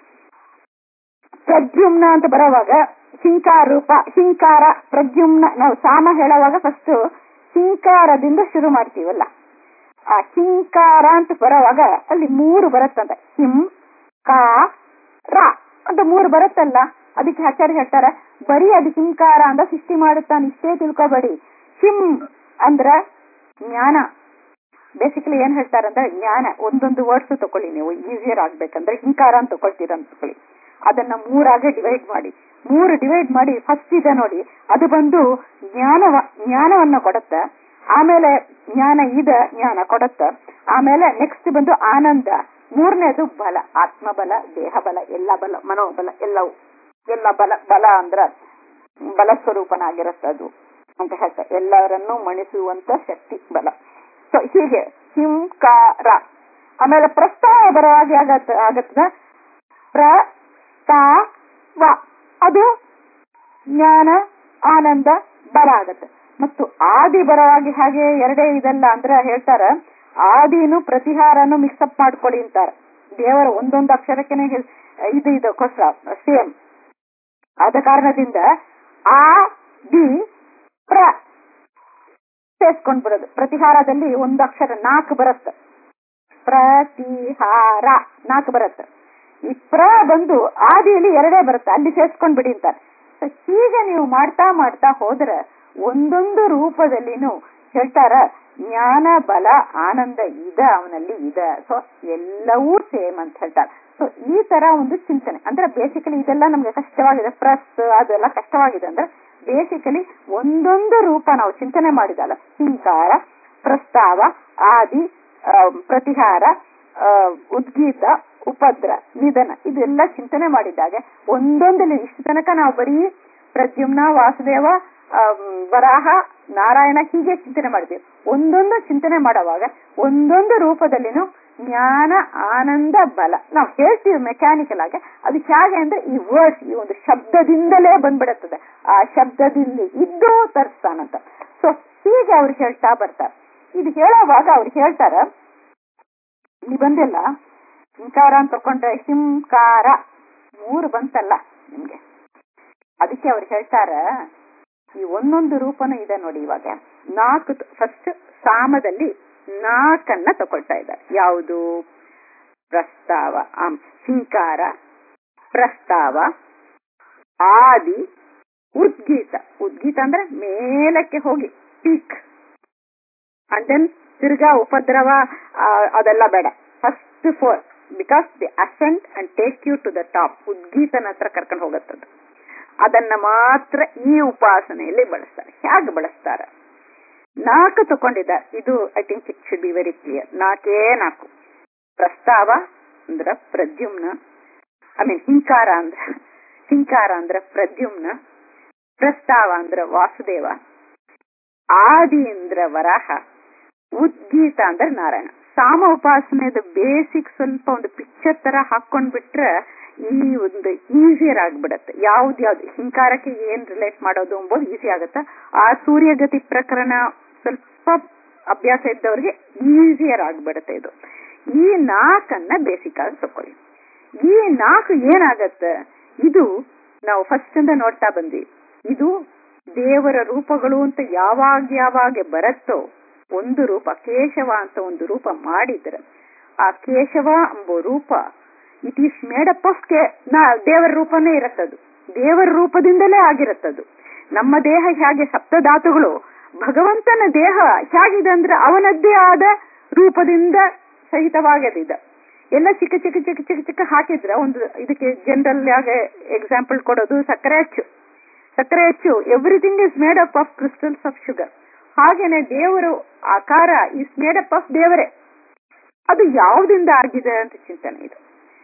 ಪ್ರದ್ಯುಮ್ನ ಅಂತ ಬರೋವಾಗ ಹಿಂಕಾರ ರೂಪ, ಹಿಂಕಾರ ಪ್ರದ್ಯುಮ್ನ ನಾವು ಸಾಮ ಹೇಳುವಾಗ ಫಸ್ಟ್ ಹಿಂಕಾರದಿಂದ ಶುರು ಮಾಡ್ತೀವಲ್ಲ, ಆ ಹಿಂಕಾರ ಅಂತ ಬರೋವಾಗ ಅಲ್ಲಿ ಮೂರು ಬರುತ್ತಂತ, ಹಿಂ ಕಾ ರ ಅಂತ ಮೂರು ಬರುತ್ತಲ್ಲ. ಅದಕ್ಕೆ ಆಚಾರ್ಯ ಹೇಳ್ತಾರೆ ಬರೀ ಅದು ಹಿಂಕಾರ ಅಂತ ಸೃಷ್ಟಿ ಮಾಡುತ್ತಾನೆ ಇಷ್ಟೇ ತಿಳ್ಕೊಬೇಡಿ. ಹಿಂ ಅಂದ್ರ ಜ್ಞಾನ ಬೇಸಿಕಲಿ ಏನ್ ಹೇಳ್ತಾರಂದ್ರೆ ಜ್ಞಾನ ಒಂದೊಂದು ವರ್ಡ್ಸ್ ತಕೊಳ್ಳಿ ನೀವು ಈಸಿಯರ್ ಆಗ್ಬೇಕಂದ್ರೆ ಹಿಂಕಾರ ಅಂತ ತಗೊಳ್ತೀರ ಅಂತ ತಕೊಳ್ಳಿ. ಅದನ್ನ ಮೂರಾಗೆ ಡಿವೈಡ್ ಮಾಡಿ ಮೂರು ಡಿವೈಡ್ ಮಾಡಿ ಫಸ್ಟ್ ಇದೆ ನೋಡಿ ಅದು ಬಂದು ಜ್ಞಾನವ ಜ್ಞಾನವನ್ನ ಕೊಡುತ್ತೆ. ಆಮೇಲೆ ಜ್ಞಾನ ಇದ ಜ್ಞಾನ ಕೊಡುತ್ತೆ. ಆಮೇಲೆ ನೆಕ್ಸ್ಟ್ ಬಂದು ಆನಂದ. ಮೂರನೇದು ಬಲ, ಆತ್ಮಬಲ, ದೇಹ ಬಲ, ಎಲ್ಲ ಬಲ, ಮನೋಬಲ, ಎಲ್ಲವೂ ಎಲ್ಲ ಬಲ. ಬಲ ಅಂದ್ರ ಬಲ ಸ್ವರೂಪನಾಗಿರುತ್ತೆ ಅದು ಅಂತ ಹೇಳ್ತಾರೆ. ಎಲ್ಲರನ್ನೂ ಮಣಿಸುವಂತ ಶಕ್ತಿ ಬಲ. ಸೊ ಹೀಗೆ ಹಿಂಕಾರ. ಆಮೇಲೆ ಪ್ರಸ್ತಾವ ಬರವಾಗಿ ಆಗತ್ತ ಆಗತ್ತ ಪ್ರಸ್ತಾವ ಅದು ಜ್ಞಾನ ಆನಂದ ಬಲ ಆಗತ್ತೆ. ಮತ್ತು ಆದಿ ಬರವಾಗಿ ಹಾಗೆ ಎರಡೇ ಇದಲ್ಲ ಅಂದ್ರೆ ಹೇಳ್ತಾರ ಆದಿನು ಪ್ರತಿಹಾರನು ಮಿಕ್ಸಪ್ ಮಾಡ್ಕೊಳ್ಳಿ ಅಂತಾರ. ದೇವರ ಒಂದೊಂದು ಅಕ್ಷರಕ್ಕೆ ಇದು ಇದು ಕೊಸ ಸೇಮ್. ಆದ ಕಾರಣದಿಂದ ಆ ದಿ ಪ್ರ ಸೇರ್ಸ್ಕೊಂಡ್ ಬಿಡೋದು. ಪ್ರತಿಹಾರದಲ್ಲಿ ಒಂದು ಅಕ್ಷರ ನಾಲ್ಕು ಬರುತ್ತೆ. ಪ್ರತಿಹಾರ ನಾಲ್ಕು ಬರುತ್ತೆ. ಈ ಪ್ರ ಬಂದು ಆದಿಯಲ್ಲಿ ಎರಡೇ ಬರುತ್ತೆ, ಅಲ್ಲಿ ಸೇರ್ಸ್ಕೊಂಡ್ ಬಿಡಿ ಅಂತಾರೆ. ಹೀಗೆ ನೀವು ಮಾಡ್ತಾ ಮಾಡ್ತಾ ಹೋದ್ರೆ ಒಂದೊಂದು ರೂಪದಲ್ಲಿನೂ ಹೇಳ್ತಾರ ಜ್ಞಾನ ಬಲ ಆನಂದ ಇದ ಅವನಲ್ಲಿ ಇದೆ. ಸೊ ಎಲ್ಲವೂ ಸೇಮ್ ಅಂತ ಹೇಳ್ತಾರೆ. ಸೊ ಈ ತರ ಒಂದು ಚಿಂತನೆ ಅಂದ್ರೆ ಬೇಸಿಕಲಿ ಇದೆಲ್ಲ ನಮ್ಗೆ ಕಷ್ಟವಾಗಿದೆ. ಪ್ರೆಸ್ ಅದೆಲ್ಲ ಕಷ್ಟವಾಗಿದೆ ಅಂದ್ರೆ ಬೇಸಿಕಲಿ ಒಂದೊಂದು ರೂಪ ನಾವು ಚಿಂತನೆ ಮಾಡಿದಲ್ಲ, ಹಿಂಕಾರ, ಪ್ರಸ್ತಾವ, ಆದಿ, ಪ್ರತಿಹಾರ, ಉದ್ಗೀತ, ಉಪದ್ರ, ನಿಧನ, ಇದೆಲ್ಲ ಚಿಂತನೆ ಮಾಡಿದಾಗ ಒಂದೊಂದಲ್ಲಿ ಇಷ್ಟು ತನಕ ನಾವು ಬರೀ ಪ್ರದ್ಯುಮ್ನ, ವಾಸುದೇವ, ವರಾಹ, ನಾರಾಯಣ ಹೀಗೆ ಚಿಂತನೆ ಮಾಡಿದ್ದೀವಿ. ಒಂದೊಂದು ಚಿಂತನೆ ಮಾಡುವಾಗ ಒಂದೊಂದು ರೂಪದಲ್ಲಿನೂ ಜ್ಞಾನ ಆನಂದ ಬಲ ನಾವು ಹೇಳ್ತೀವಿ ಮೆಕ್ಯಾನಿಕಲ್ ಆಗಿ. ಅದು ಹೇಗೆ ಅಂದ್ರೆ ಈ ವರ್ಡ್ಸ್ ಈ ಒಂದು ಶಬ್ದದಿಂದಲೇ ಬಂದ್ಬಿಡುತ್ತದೆ. ಆ ಶಬ್ದದಿಂದ ಇದ್ದು ತರಿಸ್ತಾನಂತ. ಸೊ ಹೀಗೆ ಅವ್ರು ಹೇಳ್ತಾ ಬರ್ತಾರೆ. ಇದು ಹೇಳೋವಾಗ ಅವ್ರು ಹೇಳ್ತಾರ ಇಲ್ಲಿ ಬಂದಿಲ್ಲ ಹಿಂಕಾರ ಅಂತ ತಕೊಂಡ್ರೆ ಹಿಂಕಾರ ಮೂರು ಬಂತಲ್ಲ ನಿಮ್ಗೆ. ಅದಕ್ಕೆ ಅವ್ರು ಹೇಳ್ತಾರ ಈ ಒಂದೊಂದು ರೂಪನೂ ಇದೆ ನೋಡಿ. ಇವಾಗ ನಾಲ್ಕು ಫಸ್ಟ್ ಸಾಮದಲ್ಲಿ ನಾಲ್ಕನ್ನ ತಗೊಳ್ತಾ ಇದ್ದಾರೆ. ಯಾವುದು? ಪ್ರಸ್ತಾವ, ಹಿಂಕಾರ, ಪ್ರಸ್ತಾವ, ಆದಿ, ಉದ್ಗೀತ. ಉದ್ಗೀತ ಅಂದ್ರೆ ಮೇಲಕ್ಕೆ ಹೋಗಿ ಪೀಕ್. ಅಂಡ್ ದೆನ್ ತಿರ್ಗಾ ಉಪದ್ರವ ಅದೆಲ್ಲ ಬೇಡ. First four because the ascent and take you to the top. ಉದ್ಗೀತನ ಹತ್ರ ಕರ್ಕೊಂಡು ಹೋಗುತ್ತದೆ. ಅದನ್ನ ಮಾತ್ರ ಈ ಉಪಾಸನೆಯಲ್ಲಿ ಬಳಸ್ತಾರೆ. ಹೇಗೆ ಬಳಸ್ತಾರೆ? ನಾಲ್ಕು ತಕೊಂಡಿದ್ದಾರೆ. ಇದು I think it should be very clear. ನಾಲ್ಕೇ ನಾಲ್ಕು. ಪ್ರಸ್ತಾವ ಅಂದ್ರ ಪ್ರದ್ಯುಮ್ನ, ಐ ಮೀನ್ ಹಿಂಕಾರ ಅಂದ್ರ ಹಿಂಕಾರ ಅಂದ್ರ ಪ್ರದ್ಯುಮ್ನ, ಪ್ರಸ್ತಾವ ಅಂದ್ರ ವಾಸುದೇವ, ಆದಿ ಅಂದ್ರ ವರಾಹ, ಉದ್ಗೀತ ಅಂದ್ರ ನಾರಾಯಣ. ಸಾಮ ಉಪಾಸನೆದ ಬೇಸಿಕ್ ಸ್ವಲ್ಪ ಒಂದು ಪಿಕ್ಚರ್ ತರ ಹಾಕೊಂಡ್ಬಿಟ್ರೆ ಈ ಒಂದು ಈಸಿಯರ್ ಆಗ್ಬಿಡತ್ತೆ. ಯಾವ್ದು ಯಾವ್ದು ಹಿಂಕಾರಕ್ಕೆ ಏನ್ ರಿಲೇಟ್ ಮಾಡೋದು ಎಂಬುದು ಈಸಿ ಆಗುತ್ತೆ. ಆ ಸೂರ್ಯಗತಿ ಪ್ರಕರಣ ಸ್ವಲ್ಪ ಅಭ್ಯಾಸ ಇದ್ದವ್ರಿಗೆ ಈಸಿಯರ್ ಆಗ್ಬಿಡತ್ತೆ. ಇದು ಈ ನಾಲ್ಕನ್ನ ಬೇಸಿಕ್ ಆಗಿ ತಕೊಳ್ಳಿ. ಈ ನಾಲ್ಕು ಏನಾಗತ್ತೆ? ಇದು ನಾವು ಫಸ್ಟ್ ಇಂದ ನೋಡ್ತಾ ಬಂದ್ವಿ. ಇದು ದೇವರ ರೂಪಗಳು ಅಂತ ಯಾವಾಗ ಯಾವಾಗ ಬರತ್ತೋ ಒಂದು ರೂಪ ಕೇಶವ ಅಂತ ಒಂದು ರೂಪ ಮಾಡಿದ್ರೆ ಆ ಕೇಶವ ಎಂಬ ರೂಪ it is made up of ದೇವರ ರೂಪನೇ ಇರತ್ತದು. ದೇವರ ರೂಪದಿಂದಲೇ ಆಗಿರತ್ತದು. ನಮ್ಮ ದೇಹ ಹೇಗೆ ಸಪ್ತಧಾತುಗಳು, ಭಗವಂತನ ದೇಹ ಹೇಗಿದೆ ಅಂದ್ರೆ ಅವನದ್ದೇ ಆದ ರೂಪದಿಂದ ಸಹಿತವಾಗದಿದೆ. ಎಲ್ಲ ಚಿಕ್ಕ ಚಿಕ್ಕ ಚಿಕ್ಕ ಚಿಕ್ಕ ಚಿಕ್ಕ ಹಾಕಿದ್ರೆ ಒಂದು ಇದಕ್ಕೆ ಜನರಲ್ ಆಗಿ ಎಕ್ಸಾಂಪಲ್ ಕೊಡೋದು ಸಕ್ಕರೆ ಅಚ್ಚು. ಸಕ್ಕರೆ ಅಚ್ಚು everything is made up of crystals of sugar. ಹಾಗೇನೆ ದೇವರು ಆಕಾರ ಇಸ್ ಮೇಡ್ ಅಪ್ ಆಫ್ ದೇವರೇ. ಅದು ಯಾವುದಿಂದ ಆಗಿದೆ ಅಂತ ಚಿಂತನೆ ಇದು.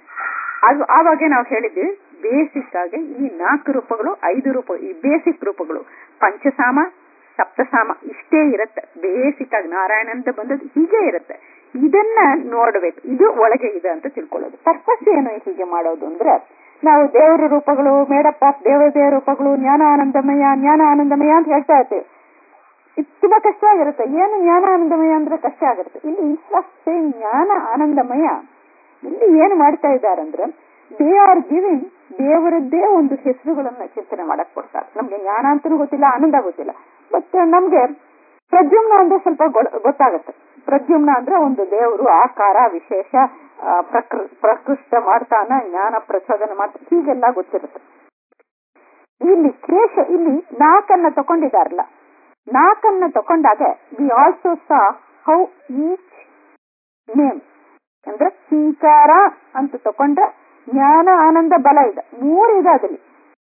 ಅದು ಆವಾಗ ನಾವು ಹೇಳಿದ್ವಿ ಬೇಸಿಕ್ ಆಗಿ ಈ ನಾಲ್ಕು ರೂಪಗಳು ಐದು ರೂಪ ಈ ಬೇಸಿಕ್ ರೂಪಗಳು ಪಂಚಸಾಮ ಸಪ್ತಸಾಮ ಇಷ್ಟೇ ಇರುತ್ತೆ. ಬೇಸಿಕ್ ಆಗಿ ನಾರಾಯಣ ಅಂತ ಬಂದದ್ದು ಹೀಗೆ ಇರುತ್ತೆ. ಇದನ್ನ ನೋಡ್ಬೇಕು. ಇದು ಒಳಗೆ ಇದೆ ಅಂತ ತಿಳ್ಕೊಳ್ಳೋದು. ಪರ್ಪಸ್ ಏನು ಹೀಗೆ ಮಾಡೋದು ಅಂದ್ರೆ ನಾವು ದೇವರ ರೂಪಗಳು ಮೇಡಪ್ ಆಫ್ ದೇವ ದೇವ ರೂಪಗಳು ಜ್ಞಾನ ಆನಂದಮಯ ಜ್ಞಾನ ಆನಂದಮಯ ಅಂತ ಹೇಳ್ತಾ ಇರ್ತೇವೆ. ಇದು ತುಂಬಾ ಕಷ್ಟ ಆಗಿರುತ್ತೆ. ಏನು ಜ್ಞಾನ ಆನಂದಮಯ ಅಂದ್ರೆ ಕಷ್ಟ ಆಗಿರುತ್ತೆ. ಇಲ್ಲಿ ಇನ್ಸ್ಟೇ ಜ್ಞಾನ ಆನಂದಮಯ ಇಲ್ಲಿ ಏನು ಮಾಡ್ತಾ ಇದ್ದಾರಂದ್ರೆ ದೇ ಆರ್ ಗಿವಿಂಗ್ ದೇವರದ್ದೇ ಒಂದು ಹೆಸರುಗಳನ್ನ ಚಿಂತನೆ ಮಾಡಕ್ ಕೊಡ್ತಾರೆ. ನಮ್ಗೆ ಜ್ಞಾನ ಅಂತನೂ ಗೊತ್ತಿಲ್ಲ, ಆನಂದ ಗೊತ್ತಿಲ್ಲ. ಬಟ್ ನಮ್ಗೆ ಪ್ರದ್ಯುಮ್ನ ಅಂದ್ರೆ ಸ್ವಲ್ಪ ಗೊತ್ತಾಗತ್ತೆ. ಪ್ರದ್ಯುಮ್ನ ಅಂದ್ರೆ ಒಂದು ದೇವರು ಆಕಾರ ವಿಶೇಷ ಪ್ರಕೃ ಪ್ರಕೃಷ್ಟ ಮಾಡ್ತಾನ, ಜ್ಞಾನ ಪ್ರಚೋದನೆ ಮಾಡ್ತಾನೆ, ಹೀಗೆಲ್ಲ ಗೊತ್ತಿರುತ್ತೆ. ಇಲ್ಲಿ ಕೇಶ ಇಲ್ಲಿ ನಾಲ್ಕನ್ನ ತಕೊಂಡಿದಾರಲ್ಲ, ನಾಲ್ಕನ್ನ ತಕೊಂಡಾಗ we also saw how each name ಅಂದ್ರೆ ಹಿಂಕಾರ ಅಂತ ತಕೊಂಡ್ರೆ ಜ್ಞಾನ ಆನಂದ ಬಲ ಇದೆ, ಮೂರು ಇದೆ ಅದಲ್ಲಿ.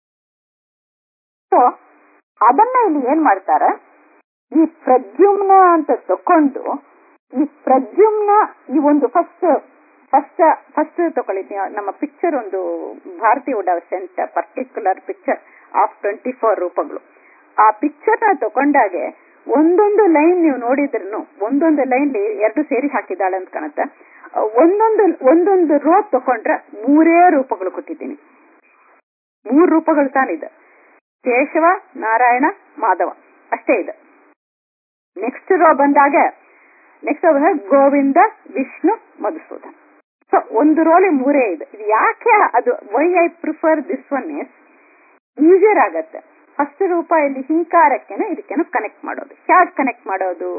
ಸೊ ಅದನ್ನ ಇಲ್ಲಿ ಏನ್ ಮಾಡ್ತಾರೆ, ಈ ಪ್ರದ್ಯುಮ್ನ ಅಂತ ತಕೊಂಡು ಈ ಪ್ರದ್ಯುಮ್ನ ಈ ಒಂದು ಫಸ್ಟ್ ಫಸ್ಟ್ ಫಸ್ಟ್ ತಗೊಳ್ಳಿ, ನಮ್ಮ ಪಿಕ್ಚರ್ ಒಂದು Bharati would have sent particular picture of twenty four ರೂಪಗಳು. ಆ ಪಿಕ್ಚರ್ ನ ತಕೊಂಡಾಗೆ ಒಂದೊಂದು ಲೈನ್ ನೀವು ನೋಡಿದ್ರು ಒಂದೊಂದು ಲೈನ್ ಎರಡು ಸೇರಿ ಹಾಕಿದಾಳೆ ಅಂತ ಕಾಣುತ್ತೆ. ಒಂದೊಂದು ಒಂದೊಂದು ರೋ ತಕೊಂಡ್ರೆ ಮೂರೇ ರೂಪಗಳು ಕೊಟ್ಟಿದ್ದೀನಿ. ಮೂರು ರೂಪಗಳು ತಾನಿದೆ, ಕೇಶವ, ನಾರಾಯಣ, ಮಾಧವ ಅಷ್ಟೇ ಇದೆ. ನೆಕ್ಸ್ಟ್ ರೋ ಬಂದಾಗ ನೆಕ್ಸ್ಟ್ ಗೋವಿಂದ, ವಿಷ್ಣು, ಮಧುಸೂದನ್. ಸೊ ಒಂದು ರೋಲಿ ಮೂರೇ ಇದೆ. ಇದು ಯಾಕೆ ಅದು why I prefer this one is easier ಆಗತ್ತೆ. ಫಸ್ಟ್ ರೂಪ ಇಲ್ಲಿ ಹಿಂಕಾರಕ್ಕೆನ ಇದಕ್ಕೇನು ಕನೆಕ್ಟ್ ಮಾಡೋದು. ಹೇಗೆ ಕನೆಕ್ಟ್ ಮಾಡೋದು?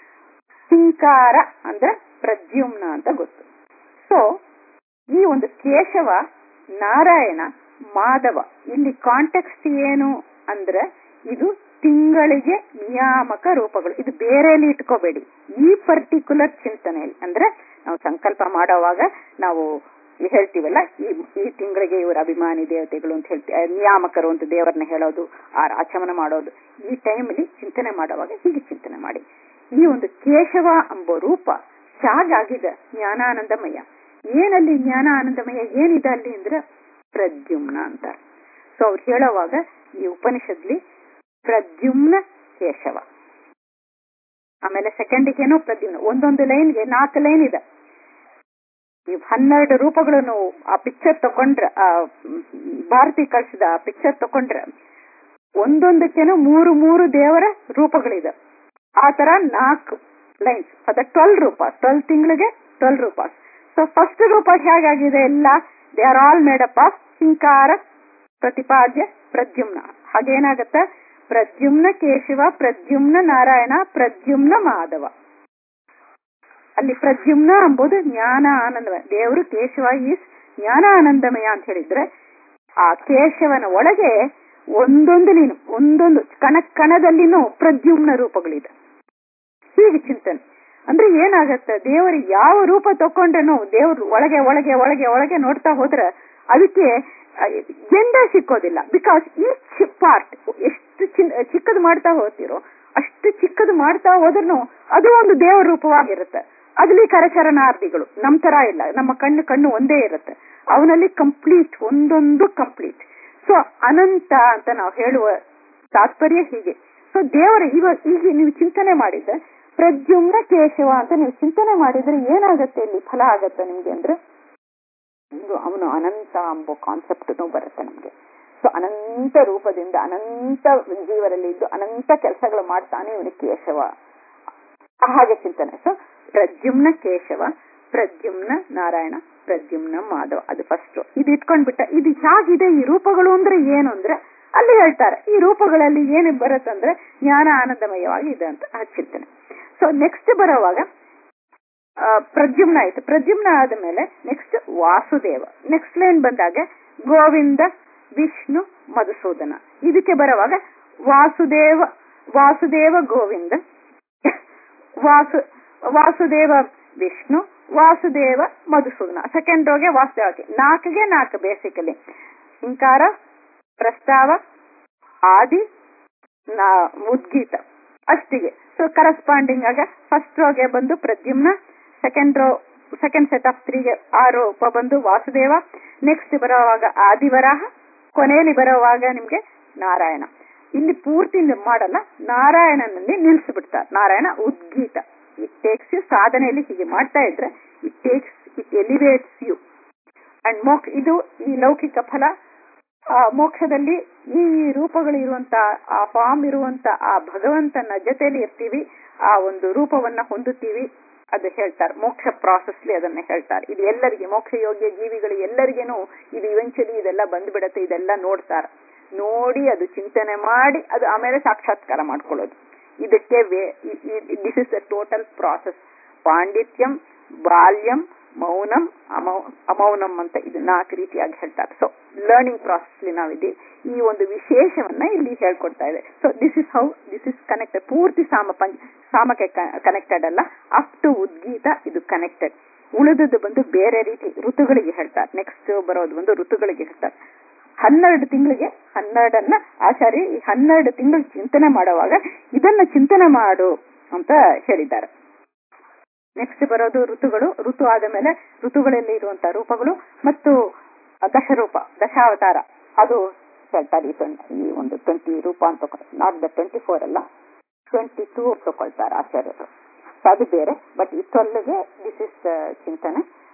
ಹಿಂಕಾರ ಅಂದ್ರೆ ಪ್ರದ್ಯುಮ್ನ ಅಂತ ಗೊತ್ತು. ಸೊ ಈ ಒಂದು ಕೇಶವ, ನಾರಾಯಣ, ಮಾಧವ ಇಲ್ಲಿ ಕಾಂಟೆಕ್ಸ್ಟ್ ಏನು ಅಂದ್ರೆ ಇದು ತಿಂಗಳಿಗೆ ನಿಯಾಮಕ ರೂಪಗಳು. ಇದು ಬೇರೆಯಲ್ಲಿ ಇಟ್ಕೋಬೇಡಿ, ಈ ಪರ್ಟಿಕ್ಯುಲರ್ ಚಿಂತನೆಯಲ್ಲಿ. ಅಂದ್ರೆ ನಾವು ಸಂಕಲ್ಪ ಮಾಡೋವಾಗ ನಾವು ಹೇಳ್ತೀವಲ್ಲ, ಈ ಈ ತಿಂಗಳಿಗೆ ಇವರು ಅಭಿಮಾನಿ ದೇವತೆಗಳು ಅಂತ ಹೇಳ್ತೀವಿ, ನಿಯಾಮಕರು ಅಂತ ದೇವರನ್ನ ಹೇಳೋದು, ಆ ಆಚಮನ ಮಾಡೋದು. ಈ ಟೈಮಲ್ಲಿ ಚಿಂತನೆ ಮಾಡುವಾಗ ಹೀಗೆ ಚಿಂತನೆ ಮಾಡಿ. ಈ ಒಂದು ಕೇಶವ ಎಂಬ ರೂಪ ಹೇಗಾಗಿದೆ ಜ್ಞಾನಾನಂದಮಯ. ಏನಲ್ಲಿ ಜ್ಞಾನ ಆನಂದಮಯ ಏನಿದೆ ಅಲ್ಲಿ ಅಂದ್ರೆ ಪ್ರದ್ಯುಮ್ನ ಅಂತ. ಸೊ ಅವ್ರು ಹೇಳೋವಾಗ ಈ ಉಪನಿಷತ್ಲಿ ಪ್ರದ್ಯುಮ್ನ ಕೇಶವ, ಆಮೇಲೆ ಸೆಕೆಂಡಿಗೇನೋ ಪ್ರದ್ಯುಮ್ನ, ಒಂದೊಂದು ಲೈನ್ಗೆ ನಾಲ್ಕು ಲೈನ್ ಇದೆ. ನೀವು ಹನ್ನೆರಡು ರೂಪಗಳನ್ನು ಆ ಪಿಕ್ಚರ್ ತಕೊಂಡ್ರೆ, ಆ ಭಾರತಿ ಕಳಿಸಿದ ಆ ಪಿಕ್ಚರ್ ತಕೊಂಡ್ರೆ ಒಂದೊಂದಕ್ಕೇನೋ ಮೂರು ಮೂರು ದೇವರ ರೂಪಗಳಿದೆ. ಆ ತರ ನಾಲ್ಕು ಲೈನ್ಸ್ ಅದ ಟ್ವೆಲ್ ರೂಪ, ಟ್ವೆಲ್ ತಿಂಗಳಿಗೆ ಟ್ವೆಲ್ ರೂಪ. ಸೊ ಫಸ್ಟ್ ರೂಪ ಹೇಗಾಗಿದೆ ಎಲ್ಲ they are all made up of ಹಿಂಕಾರ, ಪ್ರತಿಪಾದ್ಯ, ಪ್ರದ್ಯುಮ್ನ. ಹಾಗೇನಾಗತ್ತೆ, ಪ್ರದ್ಯುಮ್ನ ಕೇಶವ, ಪ್ರದ್ಯುಮ್ನ ನಾರಾಯಣ, ಪ್ರದ್ಯುಮ್ನ ಮಾಧವ. ಅಲ್ಲಿ ಪ್ರದ್ಯುಮ್ನ ಎಂಬುದು ಜ್ಞಾನ ಆನಂದಮಯ. ದೇವರು ಕೇಶವ ಈಸ್ ಜ್ಞಾನ ಆನಂದಮಯ ಅಂತ ಹೇಳಿದ್ರೆ ಆ ಕೇಶವನ ಒಳಗೆ ಒಂದೊಂದಲಿನೂ ಒಂದೊಂದು ಕಣ ಕಣದಲ್ಲಿನೂ ಪ್ರದ್ಯುಮ್ನ ರೂಪಗಳಿದೆ. ಹೀಗೆ ಚಿಂತನೆ ಅಂದ್ರೆ ಏನಾಗತ್ತೆ, ದೇವರು ಯಾವ ರೂಪ ತಕೊಂಡ್ರೂ ದೇವರು ಒಳಗೆ ಒಳಗೆ ಒಳಗೆ ಒಳಗೆ ನೋಡ್ತಾ ಹೋದ್ರೆ ಅದಕ್ಕೆ ಎಂಡ ಸಿಕ್ಕೋದಿಲ್ಲ. ಬಿಕಾಸ್ ಈಚ್ ಪಾರ್ಟ್ ಎಷ್ಟು ಚಿಕ್ಕದು ಮಾಡ್ತಾ ಹೋಗ್ತಿರೋ ಅಷ್ಟು ಚಿಕ್ಕದು ಮಾಡ್ತಾ ಹೋದ್ರೂ ಅದು ಒಂದು ದೇವರ ರೂಪವಾಗಿರುತ್ತೆ. ಅದ್ರಲ್ಲಿ ಕರಚರಣಾರ್ಧಿಗಳು ನಮ್ ತರ ಇಲ್ಲ, ನಮ್ಮ ಕಣ್ಣು ಕಣ್ಣು ಒಂದೇ ಇರುತ್ತೆ, ಅವನಲ್ಲಿ ಕಂಪ್ಲೀಟ್ ಒಂದೊಂದು ಕಂಪ್ಲೀಟ್. ಸೊ ಅನಂತ ಅಂತ ನಾವು ಹೇಳುವ ತಾತ್ಪರ್ಯ ಹೀಗೆ. ಸೊ ದೇವರ ಇವಾಗ ಈಗ ನೀವು ಚಿಂತನೆ ಮಾಡಿದ್ರೆ ಪ್ರದ್ಯುಮ್ನ ಕೇಶವ ಅಂತ ನೀವು ಚಿಂತನೆ ಮಾಡಿದ್ರೆ ಏನಾಗತ್ತೆ, ಇಲ್ಲಿ ಫಲ ಆಗತ್ತೆ ನಿಮ್ಗೆ ಅಂದ್ರೆ ಇದು ಅವನು ಅನಂತ ಎಂಬ ಕಾನ್ಸೆಪ್ಟ್ ಬರುತ್ತೆ ನಮ್ಗೆ. ಸೊ ಅನಂತ ರೂಪದಿಂದ ಅನಂತ ಜೀವರಲ್ಲಿ ಇದ್ದು ಅನಂತ ಕೆಲಸಗಳು ಮಾಡ್ತಾನೆ ಇವನು ಕೇಶವ, ಹಾಗೆ ಚಿಂತನೆ. ಸೊ ಪ್ರದ್ಯುಮ್ನ ಕೇಶವ, ಪ್ರದ್ಯುಮ್ನ ನಾರಾಯಣ, ಪ್ರದ್ಯುಮ್ನ ಮಾಧವ, ಅದು ಫಸ್ಟ್. ಇದು ಇಟ್ಕೊಂಡ್ಬಿಟ್ಟ. ಇದು ಹೇಗಿದೆ ಈ ರೂಪಗಳು ಅಂದ್ರೆ ಏನು ಅಂದ್ರೆ ಅಲ್ಲಿ ಹೇಳ್ತಾರೆ ಈ ರೂಪಗಳಲ್ಲಿ ಏನು ಬರುತ್ತಂದ್ರೆ ಜ್ಞಾನ ಆನಂದಮಯವಾಗಿ ಇದೆ ಅಂತ ಆ ಚಿಂತನೆ. ಸೊ ನೆಕ್ಸ್ಟ್ ಬರೋವಾಗ ಪ್ರದ್ಯುಮ್ನ ಆಯ್ತು. ಪ್ರದ್ಯುಮ್ನ ಆದ್ಮೇಲೆ ನೆಕ್ಸ್ಟ್ ವಾಸುದೇವ. ನೆಕ್ಸ್ಟ್ ಲೈನ್ ಬಂದಾಗ ಗೋವಿಂದ, ವಿಷ್ಣು, ಮಧುಸೂದನ. ಇದಕ್ಕೆ ಬರುವಾಗ ವಾಸುದೇವ ವಾಸುದೇವ ಗೋವಿಂದ, ವಾಸು ವಾಸುದೇವ ವಿಷ್ಣು, ವಾಸುದೇವ ಮಧುಸೂದನ. ಸೆಕೆಂಡ್ ರೋಗೆ ವಾಸುದೇವಕ್ಕೆ ನಾಲ್ಕಿಗೆ ನಾಲ್ಕು ಬೇಸಿಕಲಿ ಹಿಂಕಾರ, ಪ್ರಸ್ತಾವ, ಆದಿ, ಉದ್ಗೀತ ಅಷ್ಟಿಗೆ. ಸೊ ಕರಸ್ಪಾಂಡಿಂಗ್ ಆಗ ಫಸ್ಟ್ ರೋಗೆ ಬಂದು Pradyumna, second row second set of ತ್ರೀಗೆ ಆ ರೂಪ ಬಂದು ವಾಸುದೇವ, ನೆಕ್ಸ್ಟ್ ಬರೋವಾಗ ಆದಿವರಾಹ, ಕೊನೆಯಲ್ಲಿ ಬರೋವಾಗ ನಿಮ್ಗೆ ನಾರಾಯಣ. ಇಲ್ಲಿ ಪೂರ್ತಿ ಮಾಡಲ್ಲ, ನಾರಾಯಣನಲ್ಲಿ ನಿಲ್ಲಿಸ್ಬಿಡ್ತಾರೆ. ನಾರಾಯಣ ಉದ್ಗೀತ. ಇಟ್ ಟೇಕ್ಸ್ ಯು, ಸಾಧನೆಯಲ್ಲಿ ಹೀಗೆ ಮಾಡ್ತಾ ಇದ್ರೆ it takes it elevates you and ಮೋಕ್ಷ. ಇದು ಈ ಲೌಕಿಕ ಫಲ. ಆ ಮೋಕ್ಷದಲ್ಲಿ ಈ ರೂಪಗಳು ಇರುವಂತ ಆ ಫಾರ್ಮ್ ಇರುವಂತ ಆ ಭಗವಂತನ ಜೊತೆಯಲ್ಲಿ ಇರ್ತೀವಿ, ಆ ಒಂದು ರೂಪವನ್ನ ಹೊಂದುತ್ತೀವಿ. ಅದು ಹೇಳ್ತಾರೆ ಮೋಕ್ಷ ಪ್ರಾಸೆಸ್ಲಿ ಅದನ್ನ ಹೇಳ್ತಾರೆ. ಇದು ಎಲ್ಲರಿಗೆ ಮೋಕ್ಷ ಯೋಗ್ಯ ಜೀವಿಗಳು ಎಲ್ಲರಿಗೇನು ಇದು ಇವೆಂಚುಲಿ ಇದೆಲ್ಲ ಬಂದ್ಬಿಡತ್ತೆ. ಇದೆಲ್ಲ ನೋಡ್ತಾರೆ, ನೋಡಿ ಅದು ಚಿಂತನೆ ಮಾಡಿ ಅದು ಆಮೇಲೆ ಸಾಕ್ಷಾತ್ಕಾರ ಮಾಡ್ಕೊಳ್ಳೋದು. ಇದಕ್ಕೆ this is the total process. ಪಾಂಡಿತ್ಯಂ, ಬಾಲ್ಯಂ, ಮೌನಂ ಅಮೌ ಅಮೌನಂ ಅಂತ ಇದು ನಾಲ್ಕು ರೀತಿಯಾಗಿ ಹೇಳ್ತಾರೆ. ಸೊ ಲರ್ನಿಂಗ್ ಪ್ರಾಸೆಸ್ ನಾವಿದ್ದೀವಿ. ಈ ಒಂದು ವಿಶೇಷವನ್ನ ಇಲ್ಲಿ ಹೇಳ್ಕೊಡ್ತಾ ಇದೆ. So this is how this is connected. ಪೂರ್ತಿ ಸಾಮ ಪಂಚ ಸಾಮಕ್ಕೆ ಕನೆಕ್ಟೆಡ್ ಅಲ್ಲ, ಅಪ್ ಟು ಉದ್ಗೀತ ಇದು ಕನೆಕ್ಟೆಡ್. ಉಳಿದದ್ದು ಬಂದು ಬೇರೆ ರೀತಿ ಋತುಗಳಿಗೆ ಹೇಳ್ತಾರೆ. ನೆಕ್ಸ್ಟ್ ಬರೋದು ಬಂದು ಋತುಗಳಿಗೆ ಹೇಳ್ತಾರೆ. ಹನ್ನೆರಡು ತಿಂಗಳಿಗೆ ಹನ್ನೆರಡನ್ನ ಆಚಾರ್ಯ ಈ ಹನ್ನೆರಡು ತಿಂಗಳು ಚಿಂತನೆ ಮಾಡುವಾಗ ಇದನ್ನ ಚಿಂತನೆ ಮಾಡು ಅಂತ ಹೇಳಿದ್ದಾರೆ. ನೆಕ್ಸ್ಟ್ ಬರೋದು ಋತುಗಳು. ಋತು ಆದ ಮೇಲೆ ಋತುಗಳಲ್ಲಿ ಇರುವಂತಹ ರೂಪಗಳು ಮತ್ತು ದಶರೂಪ ದಶಾವತಾರ ಅದು ಹೇಳ್ತಾರೆ. ಈ ಒಂದು ಟ್ವೆಂಟಿ ರೂಪ ಅಂತ ನಾಟ್ ದ ಟ್ವೆಂಟಿ ಫೋರ್ ಅಲ್ಲ, ಟ್ವೆಂಟಿ ಟೂ ತಗೊಳ್ತಾರೆ ಆಚಾರ್ಯರು. ಅದು ಬೇರೆ. ಬಟ್ ಈ ಟ್ವೆಲ್ಗೆ ದಿಸ್ ಇಸ್ ಚಿಂತನೆ.